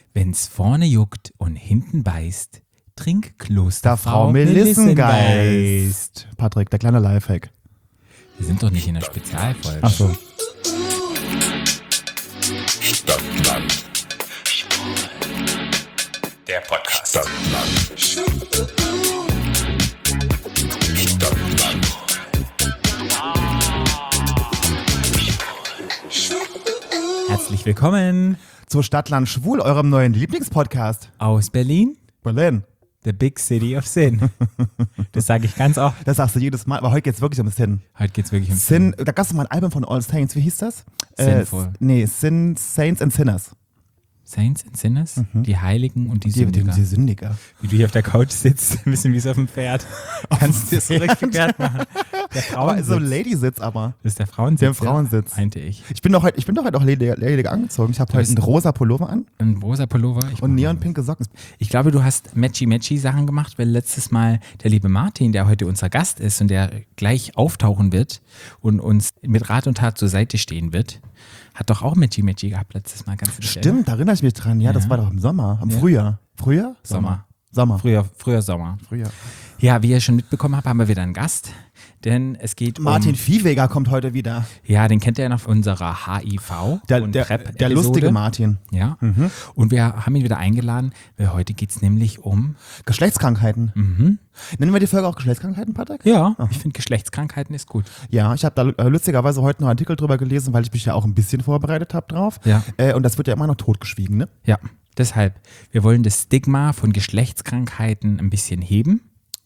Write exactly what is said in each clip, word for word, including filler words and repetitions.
Wenn's vorne juckt und hinten beißt, trink Klosterfrau Frau Melissengeist. Patrick, der kleine Lifehack. Wir sind doch nicht in der Spezialfolge. Ach so. Stadtland. Der Podcast. Stadtland. Stadtland. Herzlich willkommen Zu Stadtland Schwul, eurem neuen Lieblingspodcast. aus Berlin, Berlin. the big city of sin. Das sage ich ganz oft. Das sagst du jedes Mal, aber heute geht's wirklich um Sin. Heute geht's wirklich um Sin, da gab es mal ein Album von All Saints, wie hieß das? Sinful. Äh, nee, Sin, Saints and Sinners. Saints and Sinners, die Heiligen und die Die, die, Sündiger. die Sündiger. Wie du hier auf der Couch sitzt, ein bisschen wie so auf dem Pferd. Kannst du dir so Pferd? richtig Pferd machen. Der Aber Frauensitz. so ein Lady-Sitz aber. Das ist der Frauensitz. Der Frauensitz. Ja, meinte ich. Ich bin doch heute, ich bin doch heute auch ledig, ledig angezogen. Ich habe heute bist- einen rosa Pullover an Ein rosa Pullover. Ich und neonpinke Socken. Ich glaube, du hast Matchy-Matchy-Sachen gemacht, weil letztes Mal der liebe Martin, der heute unser Gast ist und der gleich auftauchen wird und uns mit Rat und Tat zur Seite stehen wird, hat doch auch Matchy-Matchy gehabt letztes Mal. Ganz Stimmt, da erinnere ich mich dran. Ja, das war doch im Sommer, im Frühjahr. Frühjahr? Sommer. Sommer. Früher, früher Sommer. Frühjahr. Ja, wie ihr schon mitbekommen habt, haben wir wieder einen Gast. Denn es geht Martin um... Viehweger kommt heute wieder. Ja, den kennt ihr ja noch von unserer H I V Der, und der, PrEP der lustige Martin. Ja, und wir haben ihn wieder eingeladen, weil heute geht es nämlich um... Geschlechtskrankheiten. Mhm. Nennen wir die Folge auch Geschlechtskrankheiten, Patrick? Ja, ich finde Geschlechtskrankheiten ist gut. Ja, ich habe da äh, lustigerweise heute noch einen Artikel drüber gelesen, weil ich mich ja auch ein bisschen vorbereitet habe drauf. Ja. Äh, und das wird ja immer noch totgeschwiegen, ne? Ja, deshalb, wir wollen das Stigma von Geschlechtskrankheiten ein bisschen heben,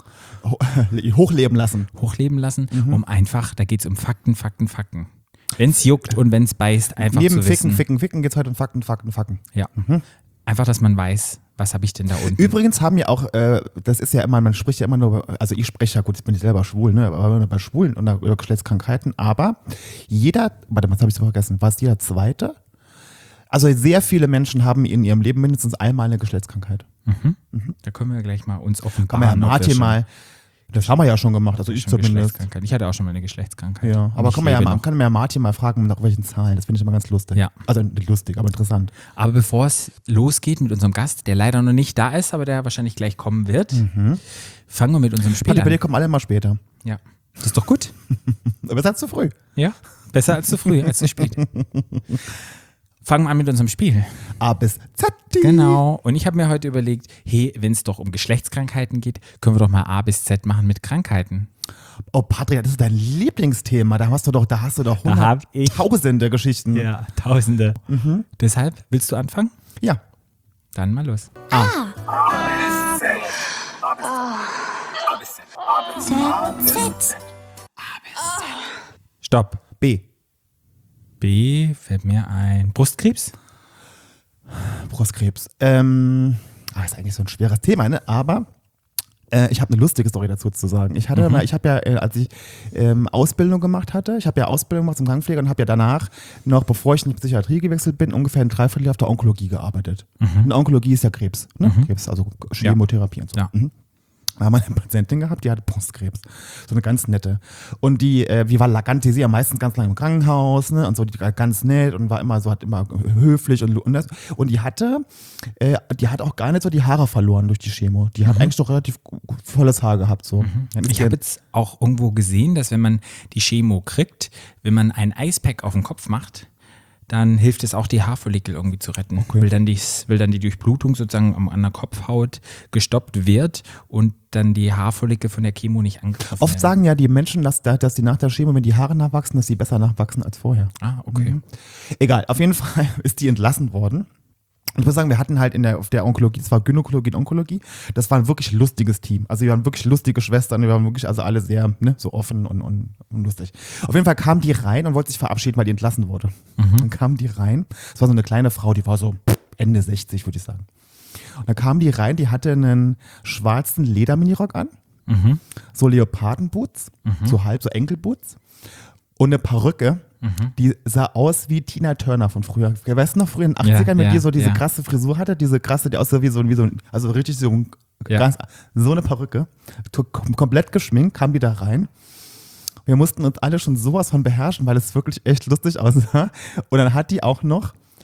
Ho hochleben lassen. hochleben lassen, um einfach, da geht es um Fakten, Fakten, Fakten. Wenn es juckt und wenn es beißt, einfach Neben zu Ficken, wissen. Ficken, Ficken geht es heute um Fakten, Fakten, Fakten. Ja, einfach, dass man weiß, was habe ich denn da unten. Übrigens haben ja auch, äh, das ist ja immer, man spricht ja immer nur, also ich spreche ja, gut, jetzt bin ich selber schwul, ne, aber bei Schwulen und über Geschlechtskrankheiten, aber jeder, warte, was habe ich so vergessen, war es jeder Zweite? Also sehr viele Menschen haben in ihrem Leben mindestens einmal eine Geschlechtskrankheit. Da können wir gleich mal uns Kann offenbaren. man ja ob wir Martin schon- mal, das haben wir ja schon gemacht, also ich schon zumindest. Geschlechtskrankheit. Ich hatte auch schon mal eine Geschlechtskrankheit. Ja, Und aber ich kann man, ja, lebe mal- noch. kann man ja Martin mal fragen, nach welchen Zahlen, das finde ich immer ganz lustig. Ja. Also nicht lustig, aber interessant. Aber bevor es losgeht mit unserem Gast, der leider noch nicht da ist, aber der wahrscheinlich gleich kommen wird, fangen wir mit unserem Spiel Patrick, bei dir an. kommen alle mal später. Ja, das ist doch gut. Aber es ist zu früh. Ja, besser als zu früh, als zu spät. Fangen wir an mit unserem Spiel. A bis Z. Genau. Und ich habe mir heute überlegt, hey, wenn es doch um Geschlechtskrankheiten geht, können wir doch mal A bis Z machen mit Krankheiten. Oh Patrick, das ist dein Lieblingsthema. Da hast du doch, da hast du doch Da hab ich- hunderttausende Geschichten. Ja, Tausende. Deshalb, willst du anfangen? Ja. Dann mal los. Stopp. B. B fällt mir ein. Brustkrebs? Brustkrebs. Ähm, ah, ist eigentlich so ein schweres Thema, ne? Aber äh, ich habe eine lustige Story dazu zu sagen. Ich hatte, mal, ich habe ja, äh, als ich ähm, Ausbildung gemacht hatte, ich habe ja Ausbildung gemacht zum Krankenpfleger und habe ja danach noch, bevor ich in die Psychiatrie gewechselt bin, ungefähr ein Dreivierteljahr auf der Onkologie gearbeitet. Und Onkologie ist ja Krebs, ne? Krebs, also Chemotherapie und so. Ja. Mhm. Da haben wir eine Patientin gehabt, die hatte Brustkrebs. So eine ganz nette. Und die, äh, die war la- ganz, die ist ja meistens ganz lange im Krankenhaus, ne? Und so, die war ganz nett und war immer so, hat immer höflich und, und das. Und die hatte, äh, die hat auch gar nicht so die Haare verloren durch die Chemo. Die hat eigentlich doch relativ gu- gu- volles Haar gehabt, so. Dann ist Ich die- habe jetzt auch irgendwo gesehen, dass wenn man die Chemo kriegt, wenn man ein Eispack auf den Kopf macht, dann hilft es auch, die Haarfollikel irgendwie zu retten. Okay. Weil, dann die, weil dann die Durchblutung sozusagen am- an der Kopfhaut gestoppt wird und dann die Haarfollikel von der Chemo nicht angegriffen Oft werden. sagen ja die Menschen, dass, dass die nach der Chemo, wenn die Haare nachwachsen, dass sie besser nachwachsen als vorher. Ah, okay. Egal, auf jeden Fall ist die entlassen worden. Und ich muss sagen, wir hatten halt in der, auf der Onkologie, das war Gynäkologie und Onkologie, das war ein wirklich lustiges Team. Also wir waren wirklich lustige Schwestern, wir waren wirklich also alle sehr ne, so offen und, und, und lustig. Auf jeden Fall kam die rein und wollte sich verabschieden, weil die entlassen wurde. Dann kam die rein, es war so eine kleine Frau, die war so Ende sechzig, würde ich sagen. Und dann kam die rein, die hatte einen schwarzen Lederminirock an, so Leopardenboots, so halb, so Enkelboots und eine Perücke. Die sah aus wie Tina Turner von früher. Weißt du noch, früher in den achtzigern, Ja, wenn die ja, so diese ja. krasse Frisur hatte, diese krasse, die aussah wie so, wie so ein, also richtig so, ein, Ja. ganz, so eine Perücke, to- kom- komplett geschminkt, kam die da rein. Wir mussten uns alle schon sowas von beherrschen, weil es wirklich echt lustig aussah. Und dann hat die auch noch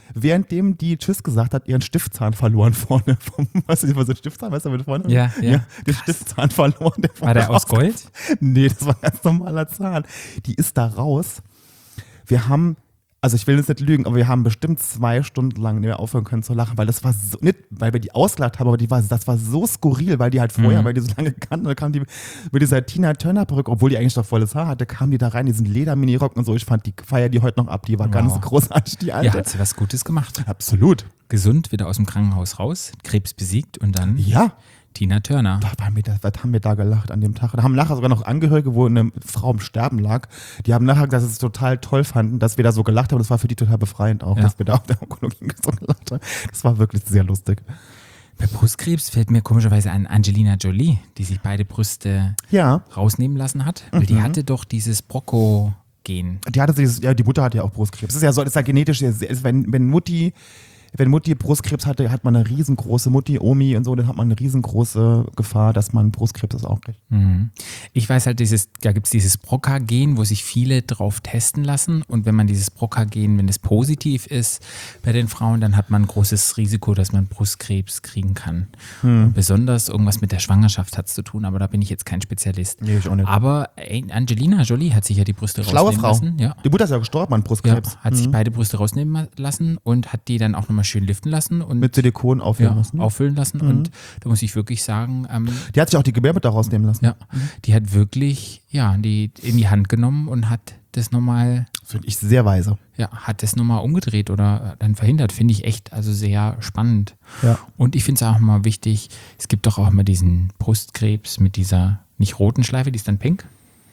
währenddem die Tschüss gesagt hat, ihren Stiftzahn verloren vorne. Vom, weißt du, was ist ein Stiftzahn? Weißt du, mit vorne? Ja, ja. Den Stiftzahn verloren. Der War der aus Gold? Nee, das war ein ganz normaler Zahn. Die ist da raus. Wir haben, also ich will jetzt nicht lügen, aber wir haben bestimmt zwei Stunden lang nicht mehr aufhören können zu lachen, weil das war so, nicht, weil wir die ausgelacht haben, aber die war, das war so skurril, weil die halt vorher, Mhm. weil die so lange kannten, dann kam die mit dieser Tina Turner Perücke, obwohl die eigentlich noch volles Haar hatte, kam die da rein, diesen Leder-Mini-Rock und so. Ich fand die Feier die heute noch ab, die war Wow. ganz großartig, die alte. Ja, hat sie was Gutes gemacht. Absolut. Gesund, wieder aus dem Krankenhaus raus, Krebs besiegt und dann Ja. Tina Turner. Da waren wir da, was haben wir da gelacht an dem Tag? Da haben nachher sogar noch Angehörige, wo eine Frau im Sterben lag, die haben nachher gesagt, dass sie es total toll fanden, dass wir da so gelacht haben. Das war für die total befreiend auch, Ja. dass wir da auf der Onkologie so gelacht haben. Das war wirklich sehr lustig. Bei Brustkrebs fällt mir komischerweise an Angelina Jolie, die sich beide Brüste Ja, rausnehmen lassen hat, weil die hatte doch dieses Brocco-Gen. die hatte dieses, ja, die Mutter hat ja auch Brustkrebs. Das ist ja so, das ist ja genetisch, das ist, wenn, wenn Mutti, wenn Mutti Brustkrebs hatte, hat man eine riesengroße Mutti, Omi und so, dann hat man eine riesengroße Gefahr, dass man Brustkrebs ist auch kriegt. Mhm. Ich weiß halt, dieses, da gibt es dieses B R C A-Gen, wo sich viele drauf testen lassen. Und wenn man dieses B R C A-Gen, wenn es positiv ist bei den Frauen, dann hat man ein großes Risiko, dass man Brustkrebs kriegen kann. Und besonders irgendwas mit der Schwangerschaft hat es zu tun, aber da bin ich jetzt kein Spezialist. Nee, ich auch nicht. Aber ey, Angelina Jolie hat sich ja die Brüste Schlaue rausnehmen Frau. lassen. Ja. Die Mutter ist ja gestorben an Ja, Brustkrebs. hat sich beide Brüste rausnehmen lassen und hat die dann auch nochmal schön liften lassen und Mit Silikon aufhören ja, lassen. auffüllen lassen. Und da muss ich wirklich sagen, ähm, Die hat sich auch die Gebärmutter rausnehmen lassen. ja, die hat wirklich ja, die in die Hand genommen und hat das nochmal, Finde ich sehr weise. ja, hat das nochmal umgedreht oder dann verhindert. Finde ich echt also sehr spannend. Ja. Und ich finde es auch mal wichtig, es gibt doch auch immer diesen Brustkrebs mit dieser nicht roten Schleife, die ist dann pink.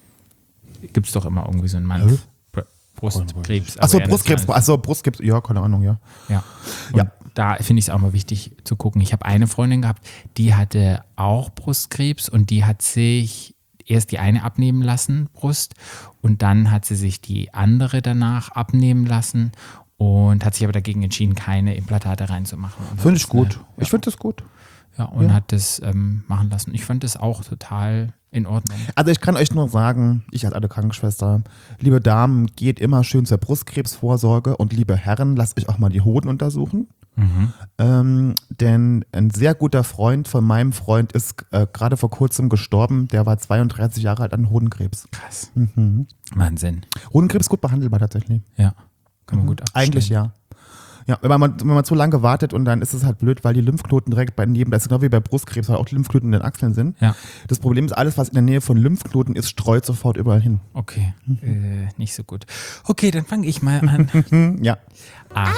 Gibt es doch immer irgendwie so einen Mann. Hä? Brustkrebs. Achso, Awareness Brustkrebs, heißt- achso, Brustkrebs, ja, keine Ahnung, ja. Ja. Und Ja. da finde ich es auch mal wichtig zu gucken. Ich habe eine Freundin gehabt, die hatte auch Brustkrebs und die hat sich erst die eine abnehmen lassen, Brust, und dann hat sie sich die andere danach abnehmen lassen und hat sich aber dagegen entschieden, keine Implantate reinzumachen. Und Finde hat ich das, gut. äh, Ich finde das gut. Ja, und Ja. hat das ähm, machen lassen. Ich fand das auch total in Ordnung. Also ich kann euch nur sagen, ich als alte Krankenschwester, liebe Damen, geht immer schön zur Brustkrebsvorsorge und liebe Herren, lasst euch auch mal die Hoden untersuchen. Mhm. Ähm, denn ein sehr guter Freund von meinem Freund ist äh, gerade vor kurzem gestorben. Der war zweiunddreißig Jahre alt an Hodenkrebs. Krass. Mhm. Wahnsinn. Hodenkrebs gut behandelbar tatsächlich. Ja, kann man gut abstellen. Eigentlich ja. Ja, wenn man, wenn man zu lange wartet und dann ist es halt blöd, weil die Lymphknoten direkt bei neben, das ist genau wie bei Brustkrebs, weil auch die Lymphknoten in den Achseln sind. Ja, Das Problem ist, alles, was in der Nähe von Lymphknoten ist, streut sofort überall hin. okay. Äh, nicht so gut. Okay, dann fange ich mal an. Hm, ja. A.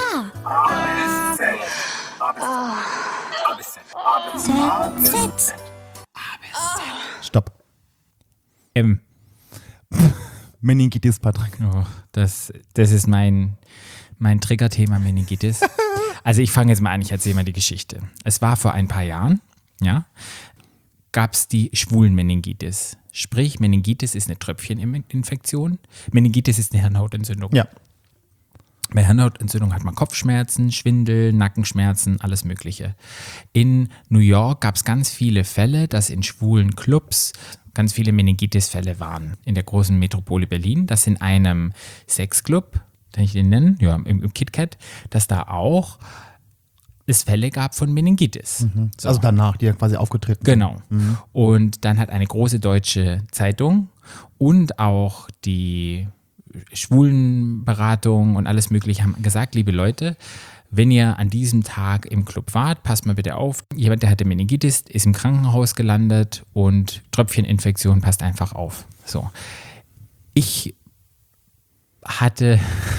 Stopp. M. Meningitis, Patrick. Oh, das, das ist mein, mein Triggerthema Meningitis. Also ich fange jetzt mal an, ich erzähle mal die Geschichte. Es war vor ein paar Jahren, ja, gab es die schwulen Meningitis. Sprich, Meningitis ist eine Tröpfcheninfektion. Meningitis ist eine Hirnhautentzündung. Ja. Bei Hirnhautentzündung hat man Kopfschmerzen, Schwindel, Nackenschmerzen, alles Mögliche. In New York gab es ganz viele Fälle, dass in schwulen Clubs ganz viele Meningitis-Fälle waren. In der großen Metropole Berlin, dass in einem Sexclub, kann ich den nennen? Ja, im, im KitKat, dass da auch es Fälle gab von Meningitis. So. Also danach, die ja quasi aufgetreten Genau. Und dann hat eine große deutsche Zeitung und auch die Schwulenberatung und alles Mögliche haben gesagt, liebe Leute, wenn ihr an diesem Tag im Club wart, passt mal bitte auf. Jemand, der hatte Meningitis, ist im Krankenhaus gelandet und Tröpfcheninfektion, passt einfach auf. So. Ich hatte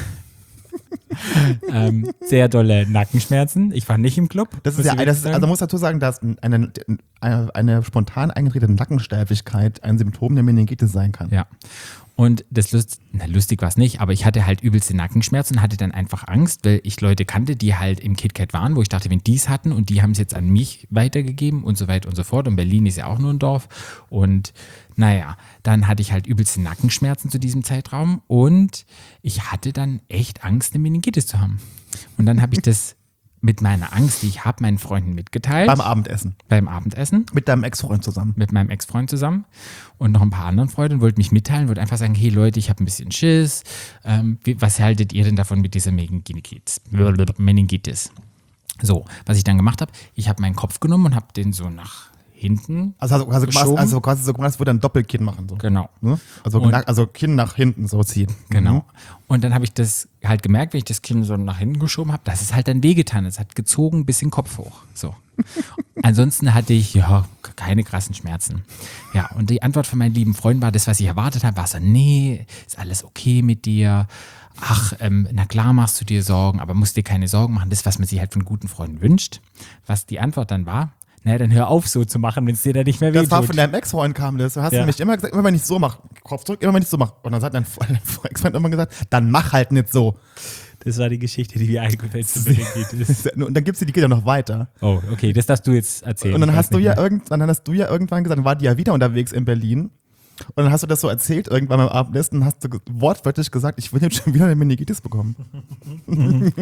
ähm, sehr dolle Nackenschmerzen. Ich war nicht im Club. Das ist muss ja, ich das wirklich ist, sagen. also man muss dazu sagen, dass eine, eine, eine spontan eingetretene Nackensteifigkeit ein Symptom der Meningitis sein kann. Ja. Und das Lust, na, lustig war es nicht, aber ich hatte halt übelste Nackenschmerzen und hatte dann einfach Angst, weil ich Leute kannte, die halt im KitKat waren, wo ich dachte, wenn die es hatten und die haben es jetzt an mich weitergegeben und so weiter und so fort. Und Berlin ist ja auch nur ein Dorf. Und naja, dann hatte ich halt übelste Nackenschmerzen zu diesem Zeitraum und ich hatte dann echt Angst, eine Meningitis zu haben. Und dann habe ich das mit meiner Angst, die ich habe, meinen Freunden mitgeteilt. Beim Abendessen. Beim Abendessen. Mit deinem Ex-Freund zusammen. Mit meinem Ex-Freund zusammen und noch ein paar anderen Freunden und wollte mich mitteilen, wollte einfach sagen, hey Leute, ich habe ein bisschen Schiss. Ähm, wie, was haltet ihr denn davon mit dieser Meningitis? Meningitis. So, was ich dann gemacht habe, ich habe meinen Kopf genommen und habe den so nach hinten Also, also, also, geschoben. also quasi so gemacht, als würde er ein Doppelkinn machen. So. Genau. Ne? Also, Und- nach, also Kinn nach hinten so ziehen. Genau. Mhm. Und dann habe ich das halt gemerkt, wenn ich das Kinn so nach hinten geschoben habe, dass es halt dann wehgetan ist. Es hat gezogen bis den Kopf hoch. So. Ansonsten hatte ich ja keine krassen Schmerzen. Ja, und die Antwort von meinen lieben Freunden war, das, was ich erwartet habe, war so, nee, ist alles okay mit dir. Ach, ähm, na klar machst du dir Sorgen, aber musst dir keine Sorgen machen. Das, was man sich halt von guten Freunden wünscht. Was die Antwort dann war, naja, dann hör auf so zu machen, wenn es dir dann nicht mehr wehtut. Das war von deinem Ex-Freund kam das. Du hast Ja. nämlich immer gesagt, immer wenn ich so mache, Kopf zurück, immer wenn ich so mache. Und dann hat dein dein Ex-Freund immer gesagt, dann mach halt nicht so. Das war die Geschichte, die mir eingefällt zu geht. Und dann gibst du die Kinder noch weiter. Oh, okay, das darfst du jetzt erzählen. Und dann Ich hast weiß du nicht ja mehr. irgend, dann hast du ja irgendwann gesagt, dann war die ja wieder unterwegs in Berlin. Und dann hast du das so erzählt, irgendwann beim Abendessen, und hast du ge- wortwörtlich gesagt, ich will jetzt schon wieder eine Meningitis bekommen. Und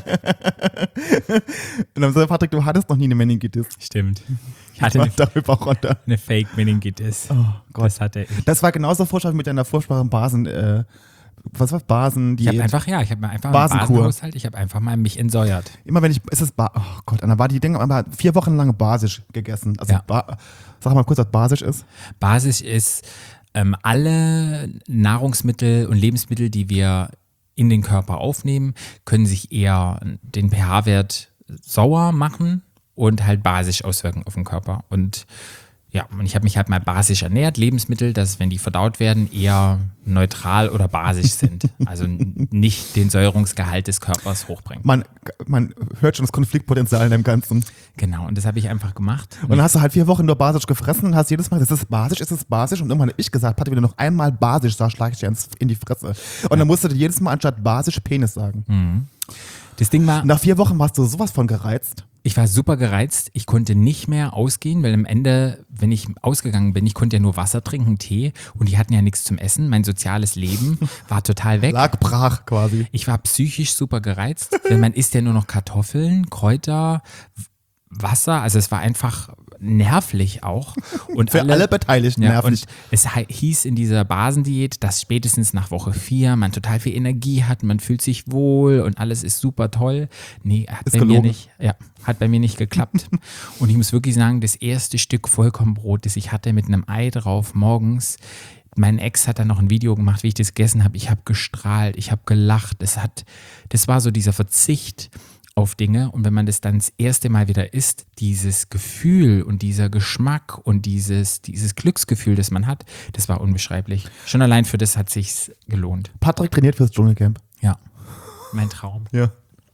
dann sagt Patrick, du hattest noch nie eine Meningitis. Stimmt. Ich hatte eine, darüber runter. eine Fake-Meningitis. Oh Gott. Das hatte ich. Das war genauso furchtbar mit deiner furchtbaren Basen, äh, was war Basen, Ich habe die einfach, ja, ich habe mir einfach Basenkur. einen Basenhaushalt, ich habe einfach mal mich entsäuert. immer wenn ich, ist es, ba oh Gott, und dann war die Dinge aber vier Wochen lang basisch gegessen. Also, Ja. ba sag mal kurz, was basisch ist. Basis ist ähm, alle Nahrungsmittel und Lebensmittel, die wir in den Körper aufnehmen, können sich eher den pH-Wert sauer machen und halt basisch auswirken auf den Körper. Und ja, und ich habe mich halt mal basisch ernährt, Lebensmittel, dass wenn die verdaut werden, eher neutral oder basisch sind. Also n- nicht den Säuerungsgehalt des Körpers hochbringen. Man, man hört schon das Konfliktpotenzial in dem Ganzen. Genau, und das habe ich einfach gemacht. Und dann hast du halt vier Wochen nur basisch gefressen und hast jedes Mal, das ist basisch, ist es basisch. Und irgendwann habe ich gesagt, Patrick, wenn du noch einmal basisch sagst, schlage ich dir ins- in die Fresse. Und dann musst du dir jedes Mal anstatt basisch Penis sagen. Das Ding war, Und nach vier Wochen warst du sowas von gereizt. ich war super gereizt. Ich konnte nicht mehr ausgehen, weil am Ende, wenn ich ausgegangen bin, ich konnte ja nur Wasser trinken, Tee und die hatten ja nichts zum Essen. Mein soziales Leben war total weg. Lag brach quasi. Ich war psychisch super gereizt, denn man isst ja nur noch Kartoffeln, Kräuter, W- Wasser. Also es war einfach nervlich auch. Und Für alle Beteiligten ja, nervig. und es hei- hieß in dieser Basendiät, dass spätestens nach Woche vier man total viel Energie hat, man fühlt sich wohl und alles ist super toll. Nee, hat Ist bei mir gelogen. nicht, ja, hat bei mir nicht geklappt. Und ich muss wirklich sagen, das erste Stück Vollkornbrot, das ich hatte mit einem Ei drauf morgens, mein Ex hat dann noch ein Video gemacht, wie ich das gegessen habe. Ich habe gestrahlt, ich habe gelacht. Das hat, das war so dieser Verzicht auf Dinge. Und wenn man das dann das erste Mal wieder isst, dieses Gefühl und dieser Geschmack und dieses, dieses Glücksgefühl, das man hat, das war unbeschreiblich. Schon allein für das hat sich's gelohnt. Patrick trainiert fürs Dschungelcamp. Ja, mein Traum. Ja.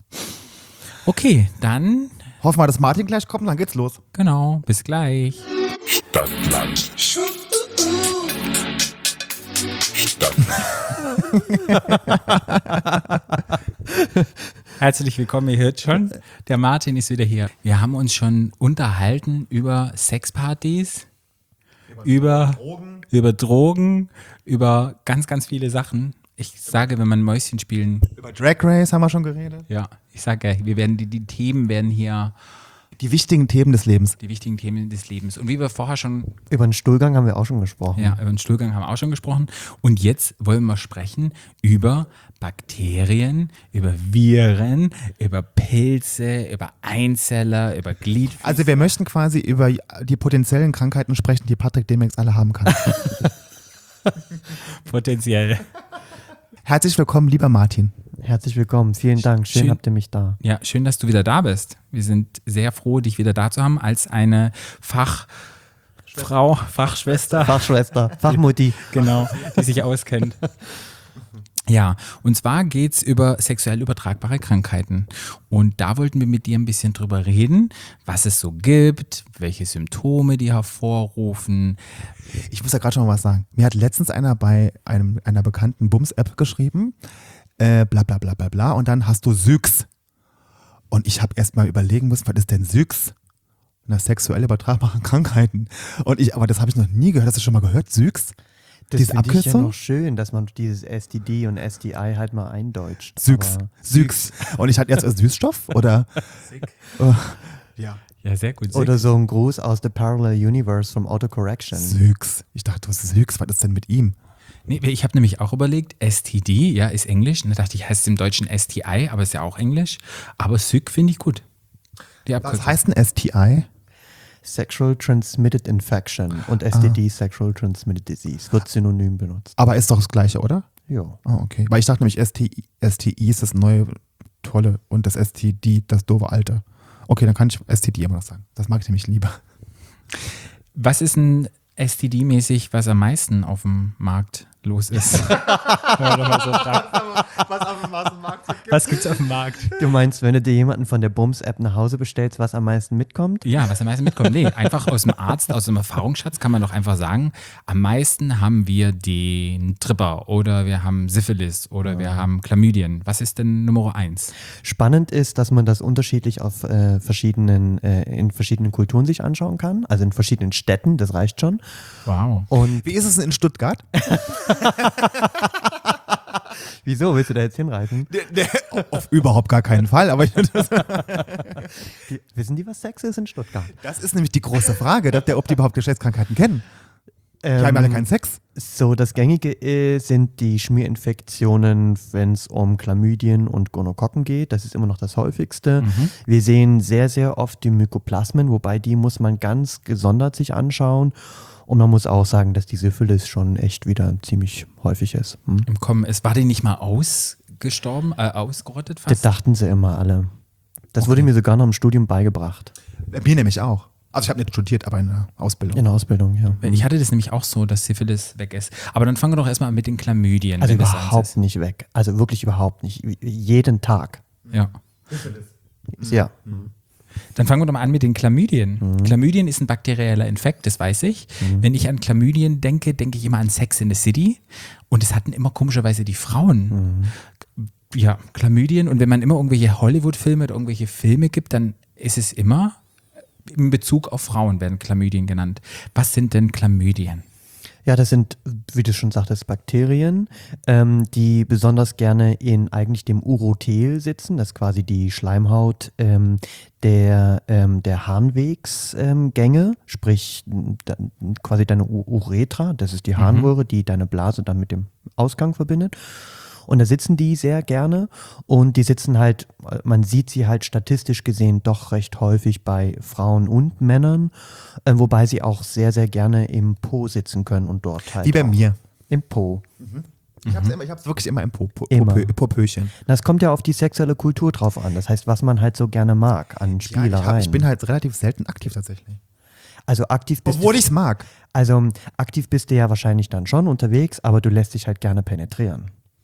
Okay, dann, Hoffen wir, dass Martin gleich kommt, dann geht's los. genau, bis gleich. Stadtland. Stadtland. Herzlich willkommen, ihr hört schon, der Martin ist wieder hier. Wir haben uns schon unterhalten über Sexpartys, über, Drogen. über Drogen, über ganz, ganz viele Sachen. Ich sage, wenn man Mäuschen spielen, Über Drag Race haben wir schon geredet. ja, ich sage ja, wir werden, die, die Themen werden hier, Die wichtigen Themen des Lebens. die wichtigen Themen des Lebens. Und wie wir vorher schon, Über den Stuhlgang haben wir auch schon gesprochen. ja, über den Stuhlgang haben wir auch schon gesprochen. Und jetzt wollen wir sprechen über Bakterien, über Viren, über Pilze, über Einzeller, über Gliedfüßer. Also wir möchten quasi über die potenziellen Krankheiten sprechen, die Patrick demnächst alle haben kann. Potenziell. Herzlich willkommen, lieber Martin. Herzlich willkommen, vielen Dank, schön, Schön. habt ihr mich da. Ja, schön, dass du wieder da bist. Wir sind sehr froh, dich wieder da zu haben als eine Fachfrau, Fachschwester, Fachschwester, Fachmutti. genau, die sich auskennt. Ja, und zwar geht's über sexuell übertragbare Krankheiten. Und da wollten wir mit dir ein bisschen drüber reden, was es so gibt, welche Symptome die hervorrufen. Ich muss ja gerade schon mal was sagen. Mir hat letztens einer bei einem, einer bekannten Bums-App geschrieben, äh, bla bla bla bla bla, und dann hast du Syx. Und ich habe erst mal überlegen müssen, was ist denn Syx? Na, sexuell übertragbare Krankheiten. Und ich, aber das habe ich noch nie gehört. Hast du schon mal gehört, Syx? Das Diese finde ich ja Abkürzung? noch schön, dass man dieses S T D und S T I halt mal eindeutscht. Süchs. Aber Süchs. Und ich hatte jetzt als Süßstoff oder? Oh, ja. Ja, sehr gut. Oder so ein Gruß aus The Parallel Universe vom Autocorrection. Süchs. Ich dachte, was ist Süchs? Was ist denn mit ihm? Nee, ich habe nämlich auch überlegt, S T D, ja, ist Englisch. Und da dachte ich, heißt es im Deutschen S T I, aber ist ja auch Englisch. Aber Syk finde ich gut. Die Was Abkürzung. heißt ein S T I? Sexual Transmitted Infection und S T D, Sexual Transmitted Disease, wird synonym benutzt. Aber ist doch das Gleiche, oder? Ja. Oh, okay. Weil ich dachte nämlich, S T I, S T I ist das neue Tolle und das S T D das doofe Alte. Okay, dann kann ich S T D immer noch sagen. Das mag ich nämlich lieber. Was ist ein S T D-mäßig, was am meisten auf dem Markt los ist? Was auf dem Markt gibt? Was gibt's auf dem Markt? Du meinst, wenn du dir jemanden von der Bums-App nach Hause bestellst, was am meisten mitkommt? Ja, was am meisten mitkommt. Nee, einfach aus dem Arzt, aus dem Erfahrungsschatz kann man doch einfach sagen, am meisten haben wir den Tripper oder wir haben Syphilis oder wir haben Chlamydien. Was ist denn Nummer eins? Spannend ist, dass man das unterschiedlich auf äh, verschiedenen, äh, in verschiedenen Kulturen sich anschauen kann, also in verschiedenen Städten, das reicht schon. Wow. Und Wie ist es denn in Stuttgart? wieso willst du da jetzt hinreisen? Auf überhaupt gar keinen Fall, aber ich, das, Die, wissen die, was Sex ist in Stuttgart? das ist nämlich die große Frage, dass der, ob die überhaupt Geschlechtskrankheiten kennen. Die Ähm, haben alle keinen Sex. So, das Gängige ist, sind die Schmierinfektionen, wenn es um Chlamydien und Gonokokken geht. Das ist immer noch das häufigste. Wir sehen sehr, sehr oft die Mykoplasmen, wobei die muss man ganz gesondert sich anschauen. Und man muss auch sagen, dass die Syphilis schon echt wieder ziemlich häufig ist. Hm? Im Kommen ist, war die nicht mal ausgestorben, äh, ausgerottet Das fast? dachten sie immer alle. Das wurde mir sogar noch im Studium beigebracht. Mir nämlich auch. Also ich habe nicht studiert, aber in der Ausbildung. In der Ausbildung, ja. Ich hatte das nämlich auch so, dass Syphilis weg ist. Aber dann fangen wir doch erstmal mit den Chlamydien. Also wenn das überhaupt eins nicht weg. Also wirklich überhaupt nicht. Jeden Tag. ist. Ja. Ja. Dann fangen wir doch mal an mit den Chlamydien. Chlamydien ist ein bakterieller Infekt, das weiß ich. Wenn ich an Chlamydien denke, denke ich immer an Sex in the City. Und es hatten immer komischerweise die Frauen. Ja, Chlamydien. Und wenn man immer irgendwelche Hollywood-Filme oder irgendwelche Filme gibt, dann ist es immer in Bezug auf Frauen werden Chlamydien genannt. Was sind denn Chlamydien? Ja, das sind, wie du schon sagtest, Bakterien, ähm, die besonders gerne in eigentlich dem Urothel sitzen. Das ist quasi die Schleimhaut ähm, der, ähm, der Harnwegsgänge, ähm, sprich da, quasi deine U Uretra. Das ist die Harnröhre, die deine Blase dann mit dem Ausgang verbindet. Und da sitzen die sehr gerne und die sitzen halt, man sieht sie halt statistisch gesehen doch recht häufig bei Frauen und Männern, äh, wobei sie auch sehr, sehr gerne im Po sitzen können und dort halt. Wie bei auch mir. Im Po. Ich habe es immer, ich hab's wirklich immer im Po, po, Immer. Popö, Popöchen. Das kommt ja auf die sexuelle Kultur drauf an. Das heißt, was man halt so gerne mag an Ja, ich, Spielereien. hab, ich bin halt relativ selten aktiv tatsächlich. also aktiv bist Obwohl du, ich es mag. also aktiv bist du ja wahrscheinlich dann schon unterwegs, aber du lässt dich halt gerne penetrieren.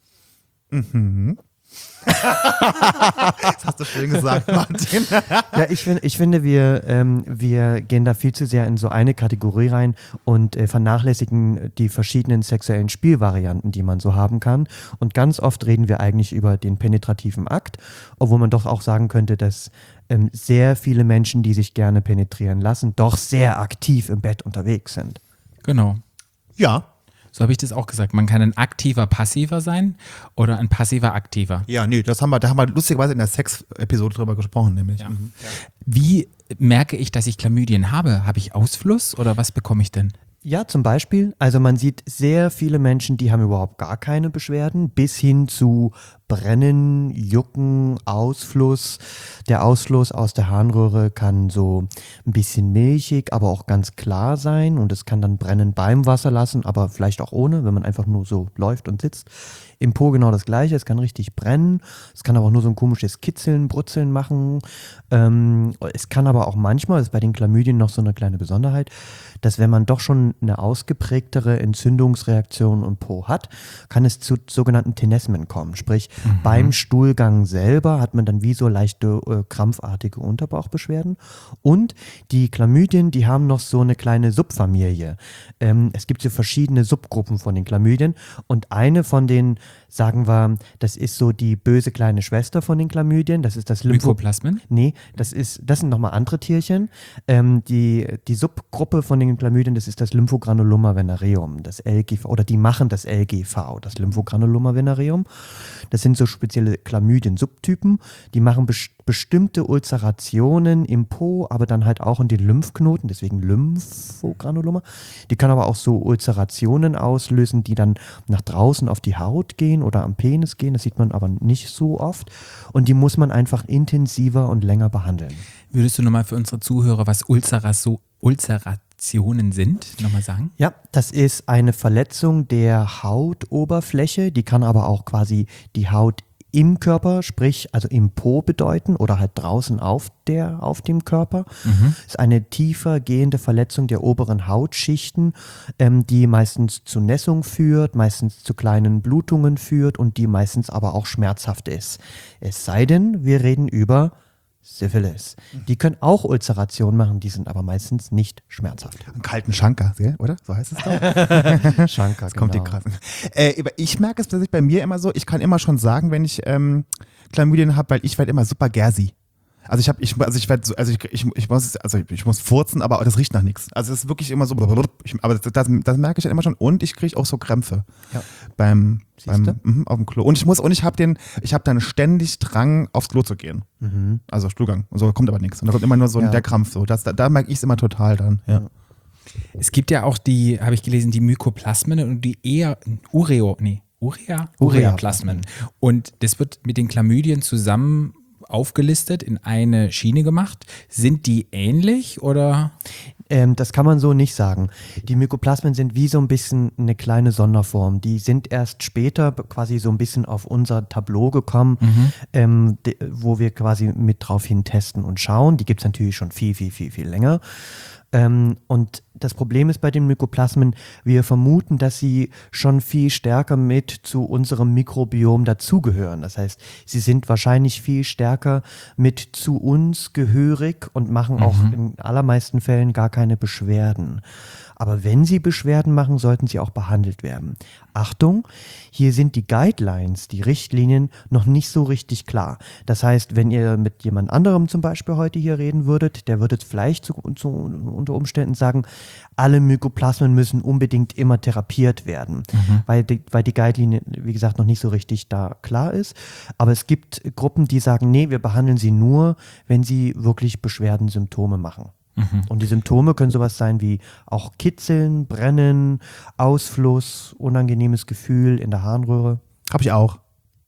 Das hast du schön gesagt, Martin. Ja, ich, find, ich finde, wir, ähm, wir gehen da viel zu sehr in so eine Kategorie rein und äh, vernachlässigen die verschiedenen sexuellen Spielvarianten, die man so haben kann. Und ganz oft reden wir eigentlich über den penetrativen Akt, obwohl man doch auch sagen könnte, dass ähm, sehr viele Menschen, die sich gerne penetrieren lassen, doch sehr aktiv im Bett unterwegs sind. Genau. Ja. So habe ich das auch gesagt. Man kann ein aktiver Passiver sein oder ein passiver Aktiver. Ja, nee, das haben wir, da haben wir lustigerweise in der Sex-Episode drüber gesprochen, nämlich. Ja. Mhm. Wie merke ich, dass ich Chlamydien habe? Habe ich Ausfluss oder was bekomme ich denn? Ja, zum Beispiel, also man sieht sehr viele Menschen, die haben überhaupt gar keine Beschwerden, bis hin zu Brennen, Jucken, Ausfluss. Der Ausfluss aus der Harnröhre kann so ein bisschen milchig, aber auch ganz klar sein und es kann dann brennen beim Wasserlassen, aber vielleicht auch ohne, wenn man einfach nur so läuft und sitzt. Im Po genau das Gleiche, es kann richtig brennen, es kann aber auch nur so ein komisches Kitzeln, Brutzeln machen. Ähm, es kann aber auch manchmal, das ist bei den Chlamydien noch so eine kleine Besonderheit, dass wenn man doch schon eine ausgeprägtere Entzündungsreaktion im Po hat, kann es zu sogenannten Tenesmen kommen. Sprich, Mhm. Beim Stuhlgang selber hat man dann wie so leichte äh, krampfartige Unterbauchbeschwerden. Und die Chlamydien, die haben noch so eine kleine Subfamilie. Ähm, es gibt so verschiedene Subgruppen von den Chlamydien und eine von den, sagen wir, das ist so die böse kleine Schwester von den Chlamydien, das ist das Lympho... Mykoplasmen? Nee, das ist, das sind nochmal andere Tierchen. Ähm, die, die Subgruppe von den Chlamydien, das ist das Lymphogranuloma venereum, das L G V, oder die machen das L G V, das Lymphogranuloma venereum. Das sind so spezielle Chlamydien-Subtypen, die machen bes- bestimmte Ulcerationen im Po, aber dann halt auch in den Lymphknoten, deswegen Lymphogranuloma. Die können aber auch so Ulcerationen auslösen, die dann nach draußen auf die Haut gehen oder am Penis gehen, das sieht man aber nicht so oft. Und die muss man einfach intensiver und länger behandeln. Würdest du nochmal für unsere Zuhörer, was Ulceraso, Ulcerationen sind, nochmal sagen? Ja, das ist eine Verletzung der Hautoberfläche, die kann aber auch quasi die Haut im Körper, sprich also im Po bedeuten oder halt draußen auf, der, auf dem Körper. Mhm. Ist eine tiefer gehende Verletzung der oberen Hautschichten, ähm, die meistens zu Nässung führt, meistens zu kleinen Blutungen führt und die meistens aber auch schmerzhaft ist. Es sei denn, wir reden über Syphilis. Die können auch Ulcerationen machen, die sind aber meistens nicht schmerzhaft. Einen kalten Schanker, oder? So heißt es doch. Schanker, Jetzt kommt genau. die krassen. Äh, aber ich merke es tatsächlich bei mir immer so, ich kann immer schon sagen, wenn ich ähm, Chlamydien habe, weil ich werde immer super gersi. Also ich habe, ich, also ich werde, so, also ich, ich, ich muss, also ich muss furzen, aber das riecht nach nichts. Also es ist wirklich immer so, ich, aber das, das, das merke ich dann immer schon. Und ich kriege auch so Krämpfe Ja. beim, beim Siehste? mh, auf dem Klo. Und ich muss, und ich habe den, ich habe dann ständig Drang, aufs Klo zu gehen. Mhm. Also Stuhlgang. Und so kommt aber nichts. Und da kommt immer nur so Ja. der Krampf. So, das, da, da merke ich es immer total dann. Ja. Es gibt ja auch die, habe ich gelesen, die Mykoplasmen und die eher Ureo, nee, Urea? Ureaplasmen. Und das wird mit den Chlamydien zusammen aufgelistet, in eine Schiene gemacht. Sind die ähnlich oder? Ähm, das kann man so nicht sagen. Die Mykoplasmen sind wie so ein bisschen eine kleine Sonderform. Die sind erst später quasi so ein bisschen auf unser Tableau gekommen, mhm. ähm, de, wo wir quasi mit drauf hin testen und schauen. Die gibt es natürlich schon viel, viel, viel, viel länger. Ähm, und das Problem ist bei den Mykoplasmen, wir vermuten, dass sie schon viel stärker mit zu unserem Mikrobiom dazugehören. Das heißt, sie sind wahrscheinlich viel stärker mit zu uns gehörig und machen auch mhm. in allermeisten Fällen gar keine Beschwerden. Aber wenn sie Beschwerden machen, sollten sie auch behandelt werden. Achtung, hier sind die Guidelines, die Richtlinien noch nicht so richtig klar. Das heißt, wenn ihr mit jemand anderem zum Beispiel heute hier reden würdet, der würde vielleicht zu, zu, unter Umständen sagen, alle Mykoplasmen müssen unbedingt immer therapiert werden, mhm. weil, die, weil die Guideline, wie gesagt, noch nicht so richtig da klar ist. Aber es gibt Gruppen, die sagen, nee, wir behandeln sie nur, wenn sie wirklich Beschwerden, Symptome machen. Mhm. Und die Symptome können sowas sein wie auch Kitzeln, Brennen, Ausfluss, unangenehmes Gefühl in der Harnröhre. Habe ich auch.